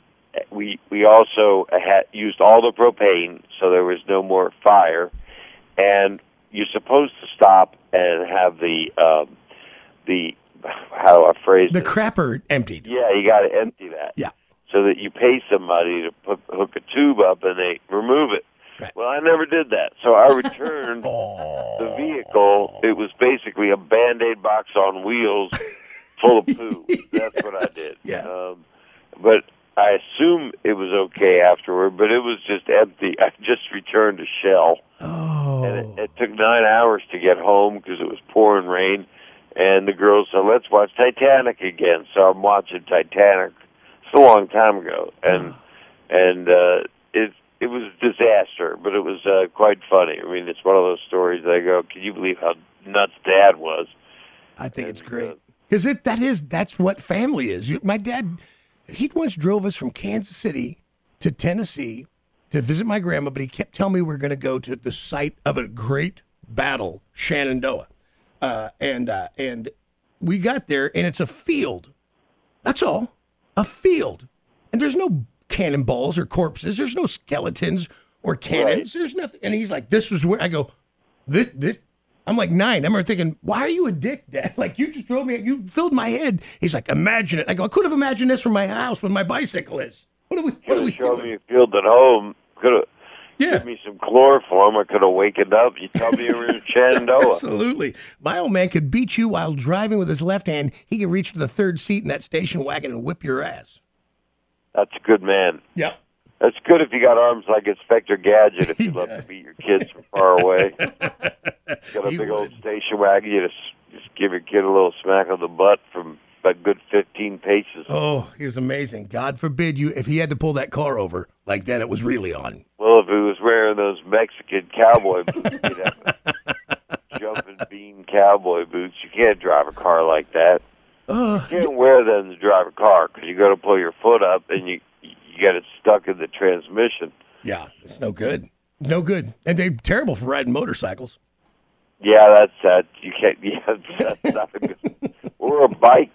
we we also had used all the propane, so there was no more fire. And you're supposed to stop and have the um, the how do I phrase The it? crapper emptied. Yeah, you got to empty that. Yeah. So that you pay somebody to put, hook a tube up and they remove it. Right. Well, I never did that. So I returned the vehicle. It was basically a Band-Aid box on wheels full of poo. That's what I did. Yeah. Um, but I assume it was okay afterward, but it was just empty. I just returned a shell. Oh. And it, it took nine hours to get home because it was pouring rain. And the girls said, let's watch Titanic again. So I'm watching Titanic. It's a long time ago. And and uh, it it was a disaster, but it was uh, quite funny. I mean, it's one of those stories that I go, can you believe how nuts Dad was? I think it's And, great uh, because it that is that's what family is. You, my dad, he once drove us from Kansas City to Tennessee to visit my grandma, but he kept telling me we are going to go to the site of a great battle, Shenandoah, uh, and uh, and we got there, and it's a field. That's all, a field, and there's no cannonballs or corpses. There's no skeletons or cannons. Right. There's nothing. And he's like, "This was where I go." This this. I'm like nine. I remember thinking, "Why are you a dick, Dad? Like you just drove me. You filled my head." He's like, "Imagine it." I go, "I could have imagined this from my house when my bicycle is." What are we? What Could are we have shown doing? me a field at home. Could have Yeah. given me some chloroform. I could have wakened up. You tell me you were in Shenandoah. Absolutely. My old man could beat you while driving with his left hand. He could reach to the third seat in that station wagon and whip your ass. That's a good man. Yep. That's good if you got arms like Inspector Gadget. If you love to beat your kids from far away, got a He big old would. station wagon. You just just give your kid a little smack on the butt from a good fifteen paces. Oh, he was amazing. God forbid you if he had to pull that car over like that. It was really on. Well, if he was wearing those Mexican cowboy boots, you'd have a jumping bean cowboy boots. You can't drive a car like that. Uh, You can't wear them to drive a car because you got to pull your foot up and you you get it stuck in the transmission. yeah, it's no good. No good. And they're terrible for riding motorcycles. Yeah, that's that. You can't. Yeah, that's not a good. Or a bike.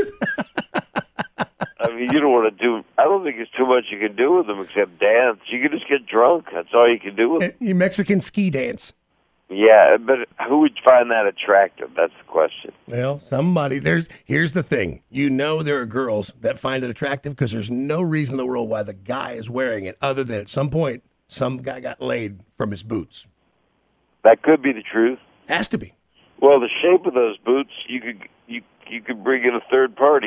I mean, you don't want to do. I don't think there's too much you can do with them except dance. You can just get drunk. That's all you can do with them. Uh, You Mexican ski dance. Yeah, but who would find that attractive? That's the question. Well, somebody there's here's the thing. You know there are girls that find it attractive because there's no reason in the world why the guy is wearing it other than at some point some guy got laid from his boots. That could be the truth. Has to be. Well, the shape of those boots, you could you you could bring in a third party.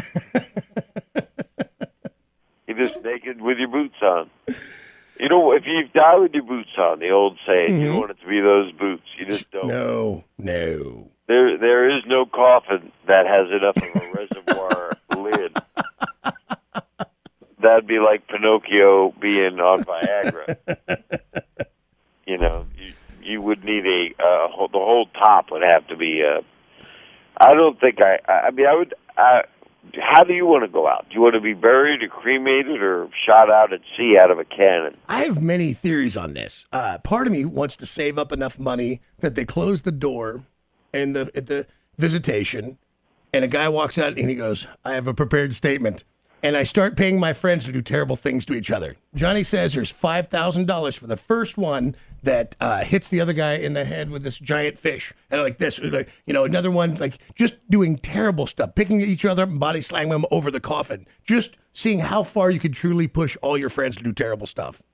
You're just naked with your boots on. You know, if you die with your boots on, the old saying, you don't want it to be those boots. You just don't. No, no. There, there is no coffin that has enough of a reservoir lid. That'd be like Pinocchio being on Viagra. You know, you, you would need a uh, whole, the whole top would have to be. Uh, I don't think I. I mean, I would. I, how do you want to go out? Do you want to be buried or cremated or shot out at sea out of a cannon? I have many theories on this. Uh, part of me wants to save up enough money that they close the door and the at the visitation, and a guy walks out and he goes, "I have a prepared statement." And I start paying my friends to do terrible things to each other. Johnny says there's five thousand dollars for the first one that uh, hits the other guy in the head with this giant fish. And like this, like, you know, another one, like just doing terrible stuff, picking each other up and body slamming them over the coffin. Just seeing how far you could truly push all your friends to do terrible stuff.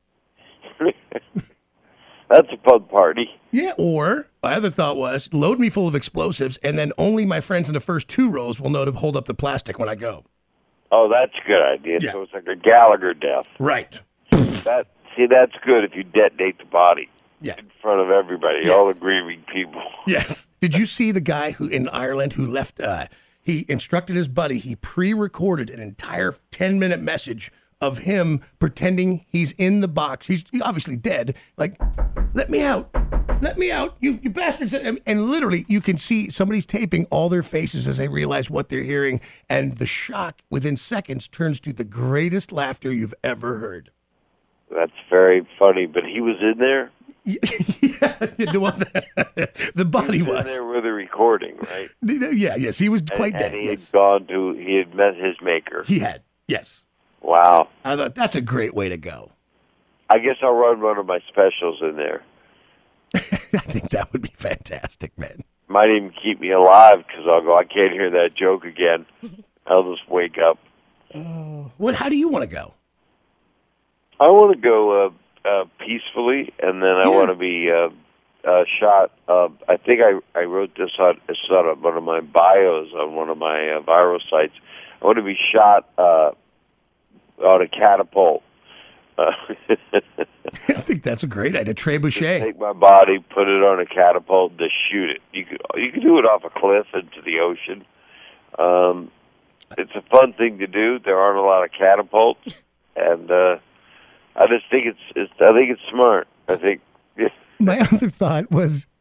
That's a fun party. Yeah, or my other thought was load me full of explosives and then only my friends in the first two rows will know to hold up the plastic when I go. Oh, that's a good idea. Yeah. So it's like a Gallagher death. Right. That see, that's good if you detonate the body Yeah. in front of everybody, Yeah. all the grieving people. Yes. Did you see the guy who in Ireland who left? Uh, he instructed his buddy. He pre-recorded an entire ten-minute message of him pretending he's in the box. He's obviously dead. Like, let me out. Let me out, you, you bastards. And, and literally, you can see somebody's taping all their faces as they realize what they're hearing. And the shock within seconds turns to the greatest laughter you've ever heard. That's very funny. But he was in there. Yeah, the, one that- the body He was in was. there with a recording, right? Yeah, yes, he was quite and, dead. and he Yes. had gone to. He had met his maker. He had, yes. Wow. I thought that's a great way to go. I guess I'll run one of my specials in there. I think that would be fantastic, man. Might even keep me alive because I'll go. I can't hear that joke again. I'll just wake up. What? How do you want to go? I want to go uh, uh, peacefully, and then I Yeah. want to be uh, uh, shot. Uh, I think I, I wrote this on, it's on one of my bios on one of my uh, viral sites. I want to be shot uh, on a catapult. Uh, I think that's a great idea. Trebuchet. take my body, put it on a catapult, and just shoot it. You could you could do it off a cliff into the ocean. Um, it's a fun thing to do. There aren't a lot of catapults, and uh, I just think it's, it's I think it's smart. I think yeah. My other thought was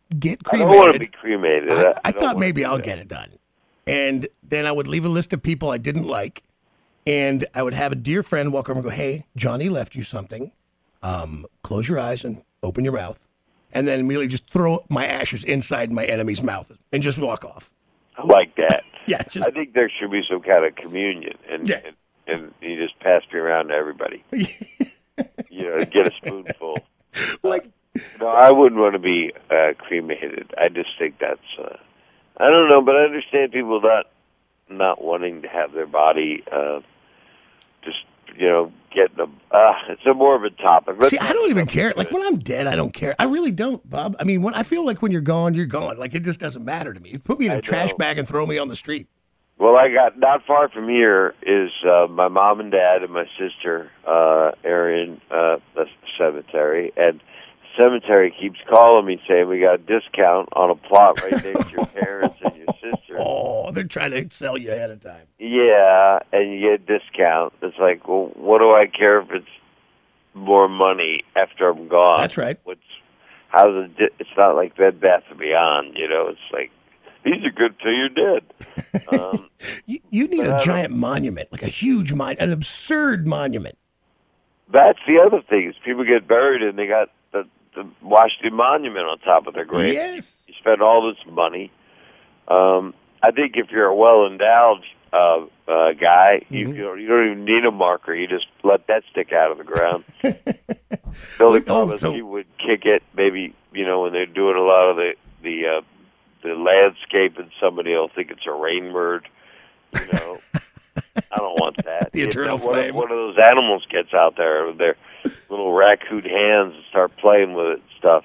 get I cremated. don't want to be cremated. I, I I don't thought wanna maybe do I'll that. get it done. And then I would leave a list of people I didn't like. And I would have a dear friend walk over and go, hey, Johnny left you something. Um, close your eyes and open your mouth. And then immediately just throw my ashes inside my enemy's mouth and just walk off. I like that. Yeah, just, I think there should be some kind of communion, and Yeah. and, and you just pass me around to everybody. You know, get a spoonful. like, No, I wouldn't want to be uh, cremated. I just think that's. Uh, I don't know, but I understand people not not wanting to have their body uh, just you know getting a. Uh, it's a more of a topic. Let's see, I don't even talk care. about Like it. when I'm dead, I don't care. I really don't, Bob. I mean, when I feel like when you're gone, you're gone. Like it just doesn't matter to me. You put me in a I trash know. bag and throw me on the street. Well, I got not far from here is uh, my mom and dad and my sister uh, are in uh, the cemetery, and the cemetery keeps calling me saying we got a discount on a plot right next to your parents and your sister. Oh, they're trying to sell you ahead of time. Yeah, and you get a discount. It's like, well, what do I care if it's more money after I'm gone? That's right. What's how's it? di- It's not like Bed Bath and Beyond, you know. It's like these are good till you're dead. Um, You, you need But I a don't- giant monument, like a huge monument, an absurd monument. That's the other thing is people get buried and they got the, the Washington Monument on top of their grave. Yes. You spend all this money. Um, I think if you're a well-endowed uh, uh, guy, you, you, don't, you don't even need a marker. You just let that stick out of the ground. Billy Oh, Columbus, so- he would kick it maybe, you know, when they're doing a lot of the, the, uh, the landscape and somebody will think it's a rainbird, you know. I don't want that. The If eternal one, flame. One of those animals gets out there with their little raccoon hands and start playing with it and stuff,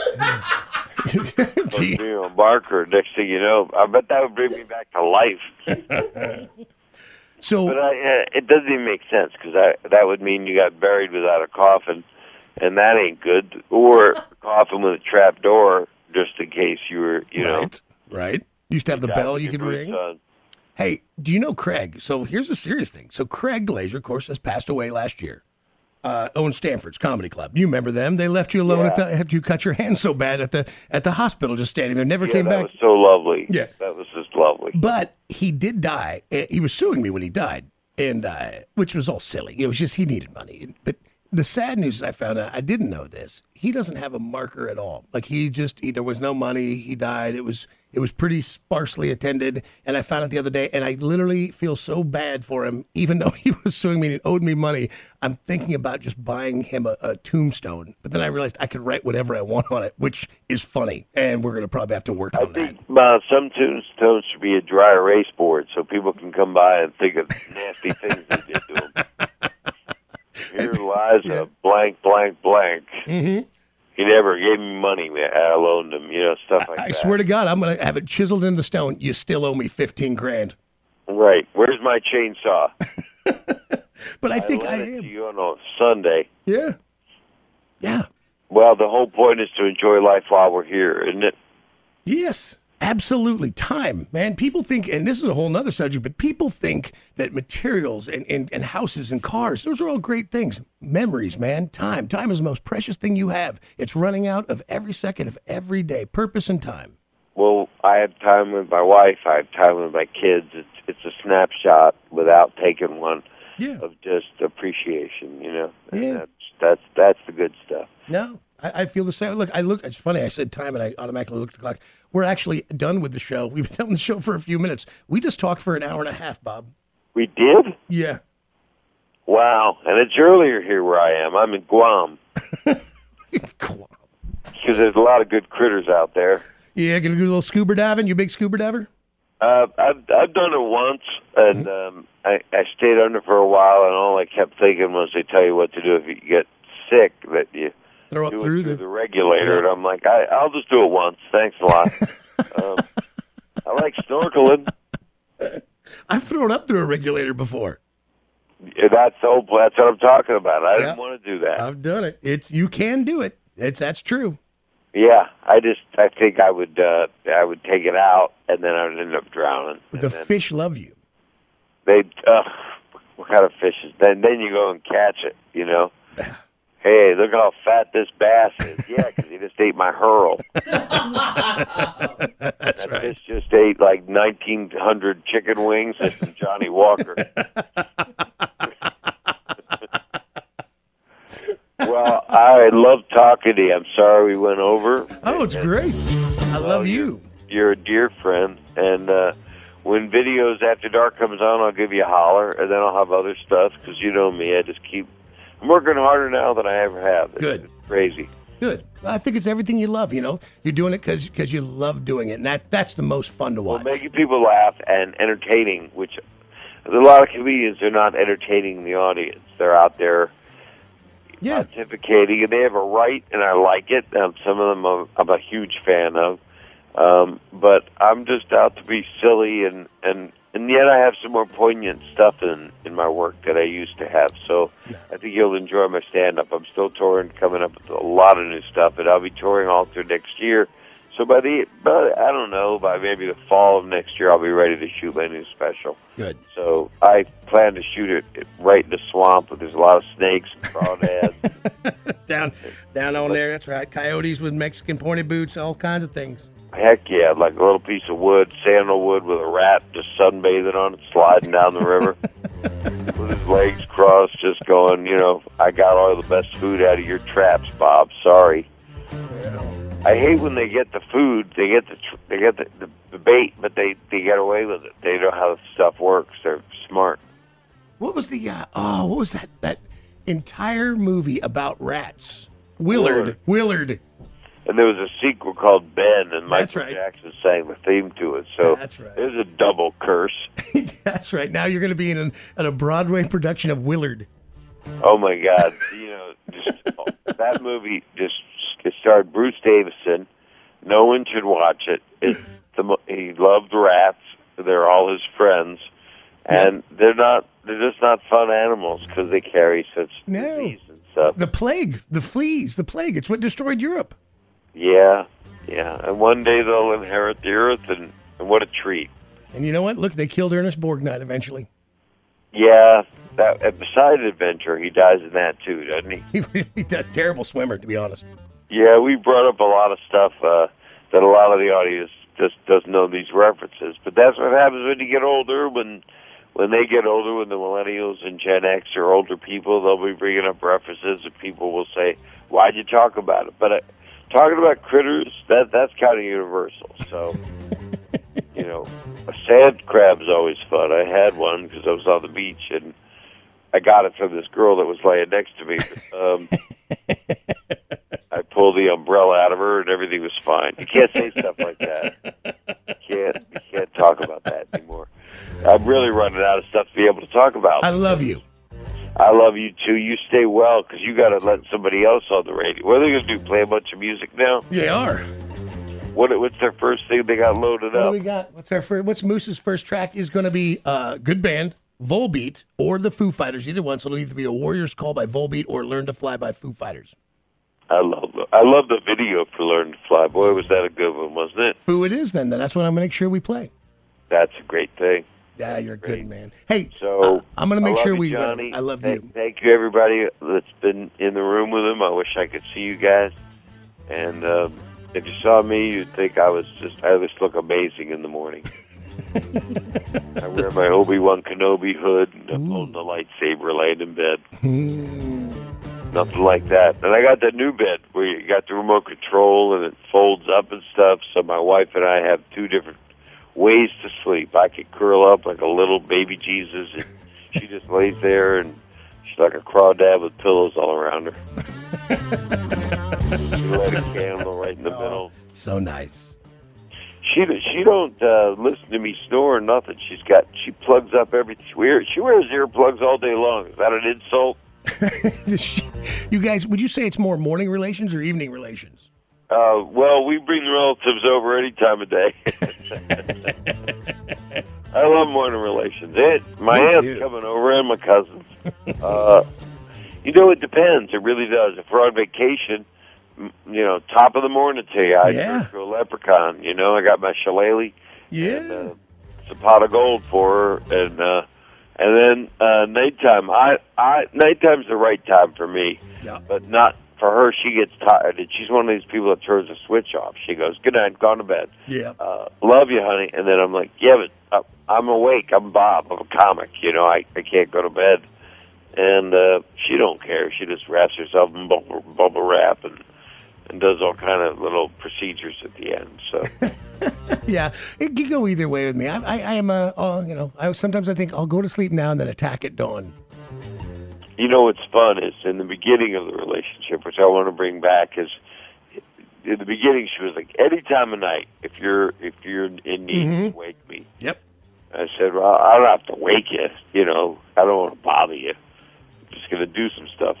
and put Gee. me on marker. Next thing you know, I bet that would bring me back to life. So, But I, uh, it doesn't even make sense because that would mean you got buried without a coffin, and that ain't good. Or a coffin with a trap door, just in case you were, you know. right, right. You used to have the died bell with you your could boots ring. on. Hey, do you know Craig? So here's a serious thing. So Craig Glazer, of course, has passed away last year. Uh, owns Stanford's Comedy Club. You remember them? They left you alone at Yeah. the, after you cut your hand so bad at the at the hospital, just standing there, never Yeah, came that back. was so lovely. Yeah. That was just lovely. But he did die. Uh, He was suing me when he died, and uh, which was all silly. It was just he needed money. But the sad news is I found out, I didn't know this. He doesn't have a marker at all. Like he just, he, there was no money. He died. It was, it was pretty sparsely attended. And I found out the other day, and I literally feel so bad for him, even though he was suing me and owed me money. I'm thinking about just buying him a, a tombstone. But then I realized I could write whatever I want on it, which is funny. And we're going to probably have to work I on that. think uh, some tombstones should be a dry erase board so people can come by and think of nasty things they did to them. Here lies a blank, blank, blank. Mm-hmm. He never gave me money. man. I loaned him, you know, stuff like I that. swear to God, I'm going to have it chiseled in the stone. You still owe me fifteen grand. Right. Where's my chainsaw? But I think I lent it to am. you on a Sunday. Yeah. Yeah. Well, the whole point is to enjoy life while we're here, isn't it? Yes. Absolutely. Time, man. People think, and this is a whole nother subject, but people think that materials and, and, and houses and cars, those are all great things. Memories, man. Time. Time is the most precious thing you have. It's running out of every second of every day. Purpose and time. Well, I have time with my wife. I have time with my kids. It's it's a snapshot without taking one Yeah. of just appreciation, you know. And Yeah. that's that's that's the good stuff. No, I, I feel the same. Look, I look. It's funny. I said time, and I automatically looked at the clock. We're actually done with the show. We've been on the show for a few minutes. We just talked for an hour and a half, Bob. We did? Yeah. Wow. And it's earlier here where I am. I'm in Guam Cool. because there's a lot of good critters out there. Yeah, gonna do a little scuba diving. You big scuba diver? Uh, I've I've done it once, and um, I I stayed under for a while, and all I kept thinking was they tell you what to do if you get sick, that you Throw up do it through through the. the regulator, and I'm like, I I'll just do it once. Thanks a lot. um, I like snorkeling. I've thrown up through a regulator before. Yeah, that's the whole. That's what I'm talking about. I Yeah. didn't want to do that. I've done it. It's you can do it. It's that's true. Yeah, I just I think I would uh, I would take it out, and then I would end up drowning. The And then fish love you. They uh, what kind of fish is? Then then you go and catch it. You know, Hey, look how fat this bass is. Yeah, because he just ate my hurl. That's and right. This just ate like nineteen hundred chicken wings and some Johnny Walker. Well, I love talking to you. I'm sorry we went over. Oh, it's And- great. I well, love you're- you. You're a dear friend, and uh, when Videos After Dark comes on, I'll give you a holler, and then I'll have other stuff, because you know me, I just keep... I'm working harder now than I ever have. It's, Good. It's crazy. Good. I think it's everything you love, you know? You're doing it because you love doing it, and that, that's the most fun to Well, watch. making people laugh and entertaining, which a lot of comedians are not entertaining the audience. They're out there yeah. pontificating, and they have a right, and I like it. Um, some of them I'm, I'm a huge fan of. Um, but I'm just out to be silly, and, and, and yet I have some more poignant stuff in, in my work that I used to have. So I think you'll enjoy my stand-up. I'm still touring, coming up with a lot of new stuff, and I'll be touring all through next year. So by the, by, I don't know, by maybe the fall of next year, I'll be ready to shoot my new special. Good. So I plan to shoot it right in the swamp, where there's a lot of snakes and crawdads. down, down on there, that's right. Coyotes with Mexican pointed boots, all kinds of things. Heck yeah, like a little piece of wood, sandalwood with a rat just sunbathing on it, sliding down the river. With his legs crossed, just going, you know, I got all the best food out of your traps, Bob. Sorry. I hate when they get the food, they get the tr- they get the, the, the bait, but they, they get away with it. They know how stuff works. They're smart. What was the, uh, oh, what was that, that entire movie about rats? Willard. Willard. And there was a sequel called Ben, and That's Michael right. Jackson sang the theme to it. So That's right. there's a double curse. That's right. Now you're going to be in, an, in a Broadway production of Willard. Oh my God! You know, just that movie just it starred Bruce Davison. No one should watch it. It's the mo- he loved rats. They're all his friends, and they're not. They're just not fun animals because they carry such No. disease and stuff. The plague, the fleas, the plague. It's what destroyed Europe. Yeah, yeah. And one day they'll inherit the earth, and, and what a treat. And you know what? Look, they killed Ernest Borgnine eventually. Yeah, that uh, beside Adventure, he dies in that too, doesn't he? He really does. Terrible swimmer, to be honest. Yeah, we brought up a lot of stuff uh, that a lot of the audience just doesn't know these references. But that's what happens when you get older. When when they get older, when the millennials and Gen X are older people, they'll be bringing up references, and people will say, "Why'd you talk about it?" But uh, talking about critters, that that's kind of universal. So, you know, a sand crab's always fun. I had one because I was on the beach, and I got it from this girl that was laying next to me. Um, I pulled the umbrella out of her, and everything was fine. You can't say stuff like that. You can't. You can't talk about that anymore. I'm really running out of stuff to be able to talk about. I love you. I love you too. You stay well, because you got to let somebody else on the radio. What are they going to do? Play a bunch of music now? They are. What? What's their first thing they got loaded What do up? we got? What's our first? What's Moose's first track? Is going to be uh, Good Band, Volbeat, or the Foo Fighters. Either one. So it'll either be a Warrior's Call by Volbeat or Learn to Fly by Foo Fighters. I love. I love the video for Learn to Fly. Boy, was that a good one, wasn't it? Who it is then? Then that's what I'm going to make sure we play. That's a great thing. Yeah, you're a Great. good man. Hey, So uh, I'm going to I make love sure you, we. Johnny. I love thank, you. Thank you, everybody that's been in the room with him. I wish I could see you guys. And um, if you saw me, you'd think I was just. I just look amazing in the morning. I wear my Obi-Wan Kenobi hood, and I'm holding the lightsaber, laying in bed. Nothing like that. And I got that new bed where you got the remote control and it folds up and stuff. So my wife and I have two different ways to sleep. I could curl up like a little baby Jesus, and she just lays there, and she's like a crawdad with pillows all around her. She light a candle right in the middle. So nice. She she don't uh, listen to me snore or nothing. She's got she plugs up everything. She wears, she wears earplugs all day long. Is that an insult? You guys, would you say it's more morning relations or evening relations? Uh, well, we bring the relatives over any time of day. I love morning relations. It, my Me aunt's too. coming over and my cousins. Uh, you know, it depends. It really does. If we're on vacation, m- you know, top of the morning to you, I Yeah. drink a leprechaun. You know, I got my shillelagh Yeah. and uh, it's a pot of gold for her, and uh, And then uh, nighttime, I, I nighttime's the right time for me, Yeah. but not for her. She gets tired, and she's one of these people that turns the switch off. She goes, "Good night, gone to bed. Yeah. Uh, love you, honey." And then I'm like, "Yeah, but uh, I'm awake. I'm Bob. I'm a comic. You know, I, I can't go to bed." And uh, she don't care. She just wraps herself in bubble, bubble wrap and and does all kind of little procedures at the end. So. Yeah, it can go either way with me. I, I, I am a, oh, you know, I sometimes I think I'll go to sleep now and then attack at dawn. You know what's fun is in the beginning of the relationship, which I want to bring back, is in the beginning she was like, "Any time of night, if you're if you're in need, Mhm. wake me." Yep. I said, "Well, I don't have to wake you. You know, I don't want to bother you. I'm just going to do some stuff.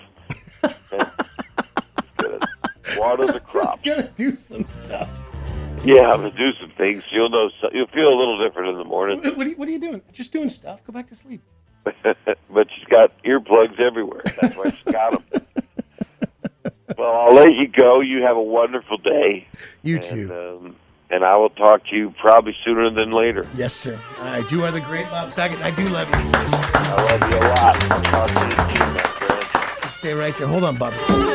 Just gonna water the crops. Just gonna do some stuff." Yeah, I'm gonna do some things. You'll know. You'll feel a little different in the morning. What, what, are you, what are you doing? Just doing stuff. Go back to sleep. But she's got earplugs everywhere. That's why she's got them. Well, I'll let you go. You have a wonderful day. You and, too. Um, and I will talk to you probably sooner than later. Yes, sir. All right, you are the great Bob Saget. I do love you. I love you a lot. I'll talk to you soon, my friend. Stay right there. Hold on, Bob.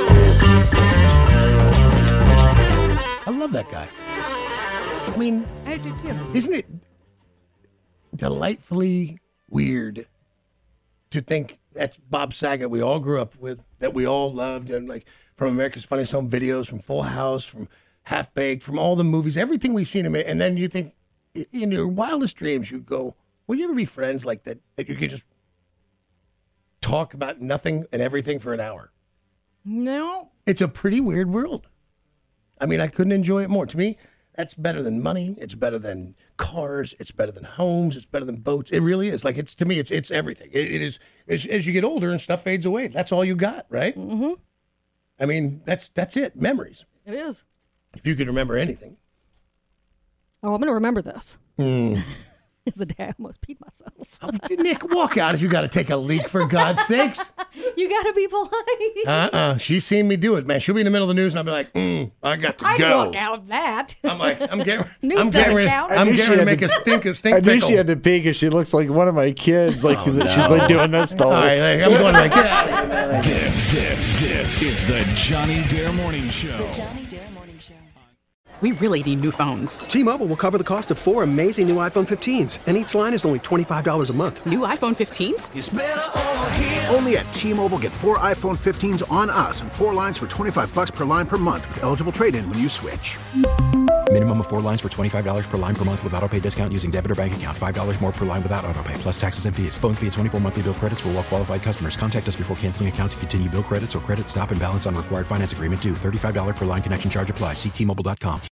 I love that guy. I mean, I do too. isn't it delightfully weird to think that's Bob Saget we all grew up with, that we all loved, and like from America's Funniest Home Videos, from Full House, from Half Baked, from all the movies, everything we've seen him in, and then you think in your wildest dreams you go, will you ever be friends like that, that you could just talk about nothing and everything for an hour? No. It's a pretty weird world. I mean, I couldn't enjoy it more. To me, that's better than money. It's better than cars. It's better than homes. It's better than boats. It really is. Like, it's to me, it's it's everything. It, it is as, as you get older and stuff fades away. That's all you got, right? Mm-hmm. I mean, that's that's it. Memories. It is. If you could remember anything. Oh, I'm going to remember this. Mm. It's the day I almost peed myself. Nick, walk out if you got to take a leak, for God's sakes. You got to be polite. Uh-uh. She's seen me do it, man. She'll be in the middle of the news, and I'll be like, mm, I got to I'd go. walk out of that. I'm like, I'm getting, News I'm doesn't getting ready, count. I'm I knew getting she ready to had make to- a stink of stink I knew pickle. she had to pee because she looks like one of my kids. Like Oh, no. she's like doing this the whole. All right, like, I'm going like, get out of here, man. This, this, this is the Johnny Dare Morning Show. The Johnny Dare Morning Show. We really need new phones. T-Mobile will cover the cost of four amazing new iPhone fifteens, and each line is only twenty-five dollars a month. New iPhone fifteens? It's better over here. Only at T-Mobile, get four iPhone fifteens on us and four lines for twenty-five bucks per line per month with eligible trade-in when you switch. Minimum of four lines for twenty-five dollars per line per month with autopay discount using debit or bank account. five dollars more per line without autopay, plus taxes and fees. Phone fee at twenty-four monthly bill credits for well-qualified customers. Contact us before canceling account to continue bill credits or credit stop and balance on required finance agreement due. thirty-five dollars per line connection charge applies. See T Mobile dot com.